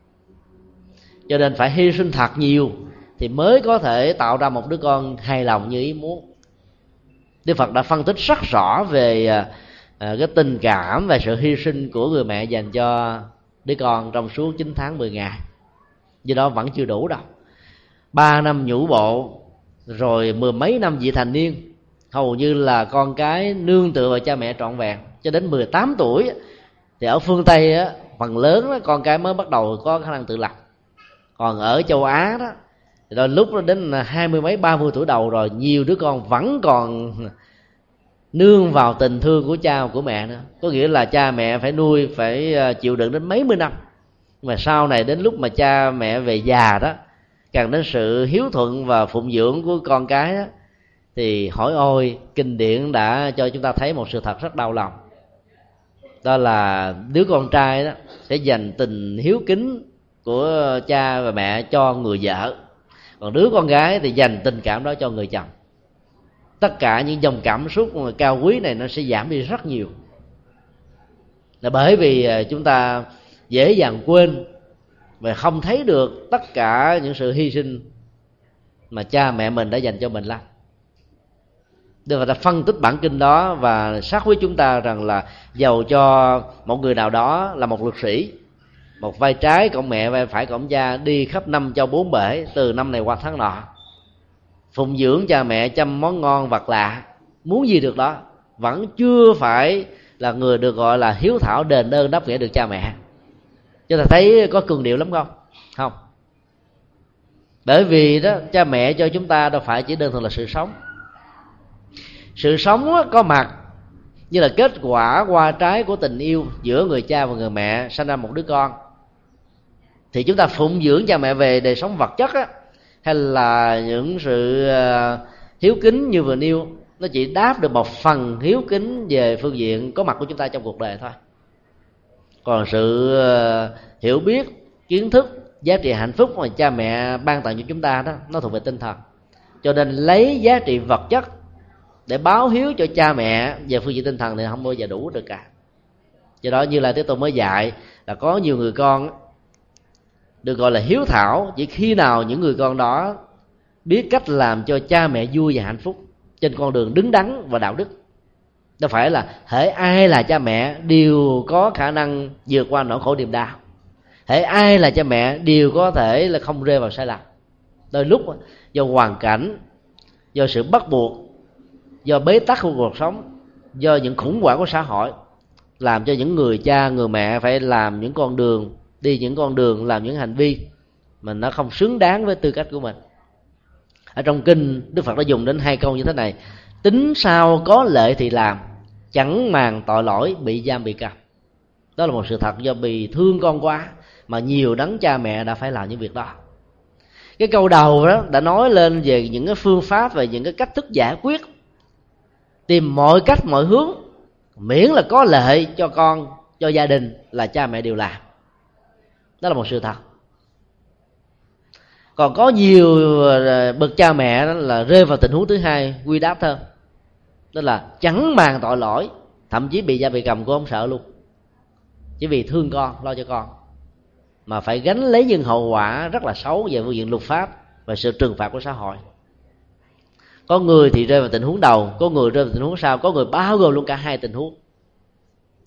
Cho nên phải hy sinh thật nhiều thì mới có thể tạo ra một đứa con hài lòng như ý muốn. Đức Phật đã phân tích rất rõ về cái tình cảm và sự hy sinh của người mẹ dành cho đứa con trong suốt 9 tháng 10 ngày. Do đó vẫn chưa đủ đâu. 3 năm nhũ bộ, rồi 10 mấy năm vị thành niên, hầu như là con cái nương tựa vào cha mẹ trọn vẹn. Cho đến 18 tuổi thì ở phương Tây á, phần lớn đó, con cái mới bắt đầu có khả năng tự lập. Còn ở châu Á đó, thì đôi lúc nó đến 20 mấy 30 tuổi đầu rồi, nhiều đứa con vẫn còn nương vào tình thương của cha của mẹ nữa. Có nghĩa là cha mẹ phải nuôi, phải chịu đựng đến mấy mươi năm, mà sau này đến lúc mà cha mẹ về già đó, cần đến sự hiếu thuận và phụng dưỡng của con cái đó, thì hỏi ôi, kinh điển đã cho chúng ta thấy một sự thật rất đau lòng. Đó là đứa con trai đó sẽ dành tình hiếu kính của cha và mẹ cho người vợ, còn đứa con gái thì dành tình cảm đó cho người chồng. Tất cả những dòng cảm xúc cao quý này nó sẽ giảm đi rất nhiều, là bởi vì chúng ta dễ dàng quên và không thấy được tất cả những sự hy sinh mà cha mẹ mình đã dành cho mình lắm. Đức Phật đã phân tích bản kinh đó và xác với chúng ta rằng là dầu cho một người nào đó là một lực sĩ, một vai trái cộng mẹ vai phải cộng cha, đi khắp năm châu bốn bể, từ năm này qua tháng nọ, phụng dưỡng cha mẹ, chăm món ngon vật lạ, muốn gì được đó, vẫn chưa phải là người được gọi là hiếu thảo đền ơn đáp nghĩa được cha mẹ. Chúng ta thấy có cường điệu lắm không? Không. Bởi vì đó, cha mẹ cho chúng ta đâu phải chỉ đơn thuần là sự sống. Sự sống có mặt như là kết quả qua trái của tình yêu giữa người cha và người mẹ, sinh ra một đứa con. Thì chúng ta phụng dưỡng cha mẹ về đời sống vật chất á, hay là những sự hiếu kính như vừa nêu, nó chỉ đáp được một phần hiếu kính về phương diện có mặt của chúng ta trong cuộc đời thôi. Còn sự hiểu biết, kiến thức, giá trị hạnh phúc mà cha mẹ ban tặng cho chúng ta đó, nó thuộc về tinh thần. Cho nên lấy giá trị vật chất để báo hiếu cho cha mẹ về phương diện tinh thần thì không bao giờ đủ được cả. Do đó Như Lai Thế Tôn mới dạy là có nhiều người con được gọi là hiếu thảo chỉ khi nào những người con đó biết cách làm cho cha mẹ vui và hạnh phúc trên con đường đứng đắn và đạo đức. Đâu phải là hễ ai là cha mẹ đều có khả năng vượt qua nỗi khổ niềm đau, hễ ai là cha mẹ đều có thể là không rơi vào sai lầm. Đôi lúc do hoàn cảnh, do sự bắt buộc, do bế tắc của cuộc sống, do những khủng hoảng của xã hội, làm cho những người cha, người mẹ phải làm những con đường, đi những con đường, làm những hành vi mà nó không xứng đáng với tư cách của mình. Ở trong kinh, Đức Phật đã dùng đến 2 câu như thế này: tính sao có lệ thì làm, chẳng màng tội lỗi bị giam bị cầm. Đó là một sự thật, do vì thương con quá mà nhiều đấng cha mẹ đã phải làm những việc đó. Cái câu đầu đó đã nói lên về những cái phương pháp và những cái cách thức giải quyết, tìm mọi cách mọi hướng, miễn là có lợi cho con, cho gia đình là cha mẹ đều làm. Đó là một sự thật. Còn có nhiều bậc cha mẹ đó là rơi vào tình huống thứ hai quy đáp hơn, đó là chẳng màng tội lỗi, thậm chí bị gia bị cầm cũng không sợ luôn, chỉ vì thương con, lo cho con, mà phải gánh lấy những hậu quả rất là xấu về phương diện luật pháp và sự trừng phạt của xã hội. Có người thì rơi vào tình huống đầu, có người rơi vào tình huống sau, có người bao gồm luôn cả hai tình huống.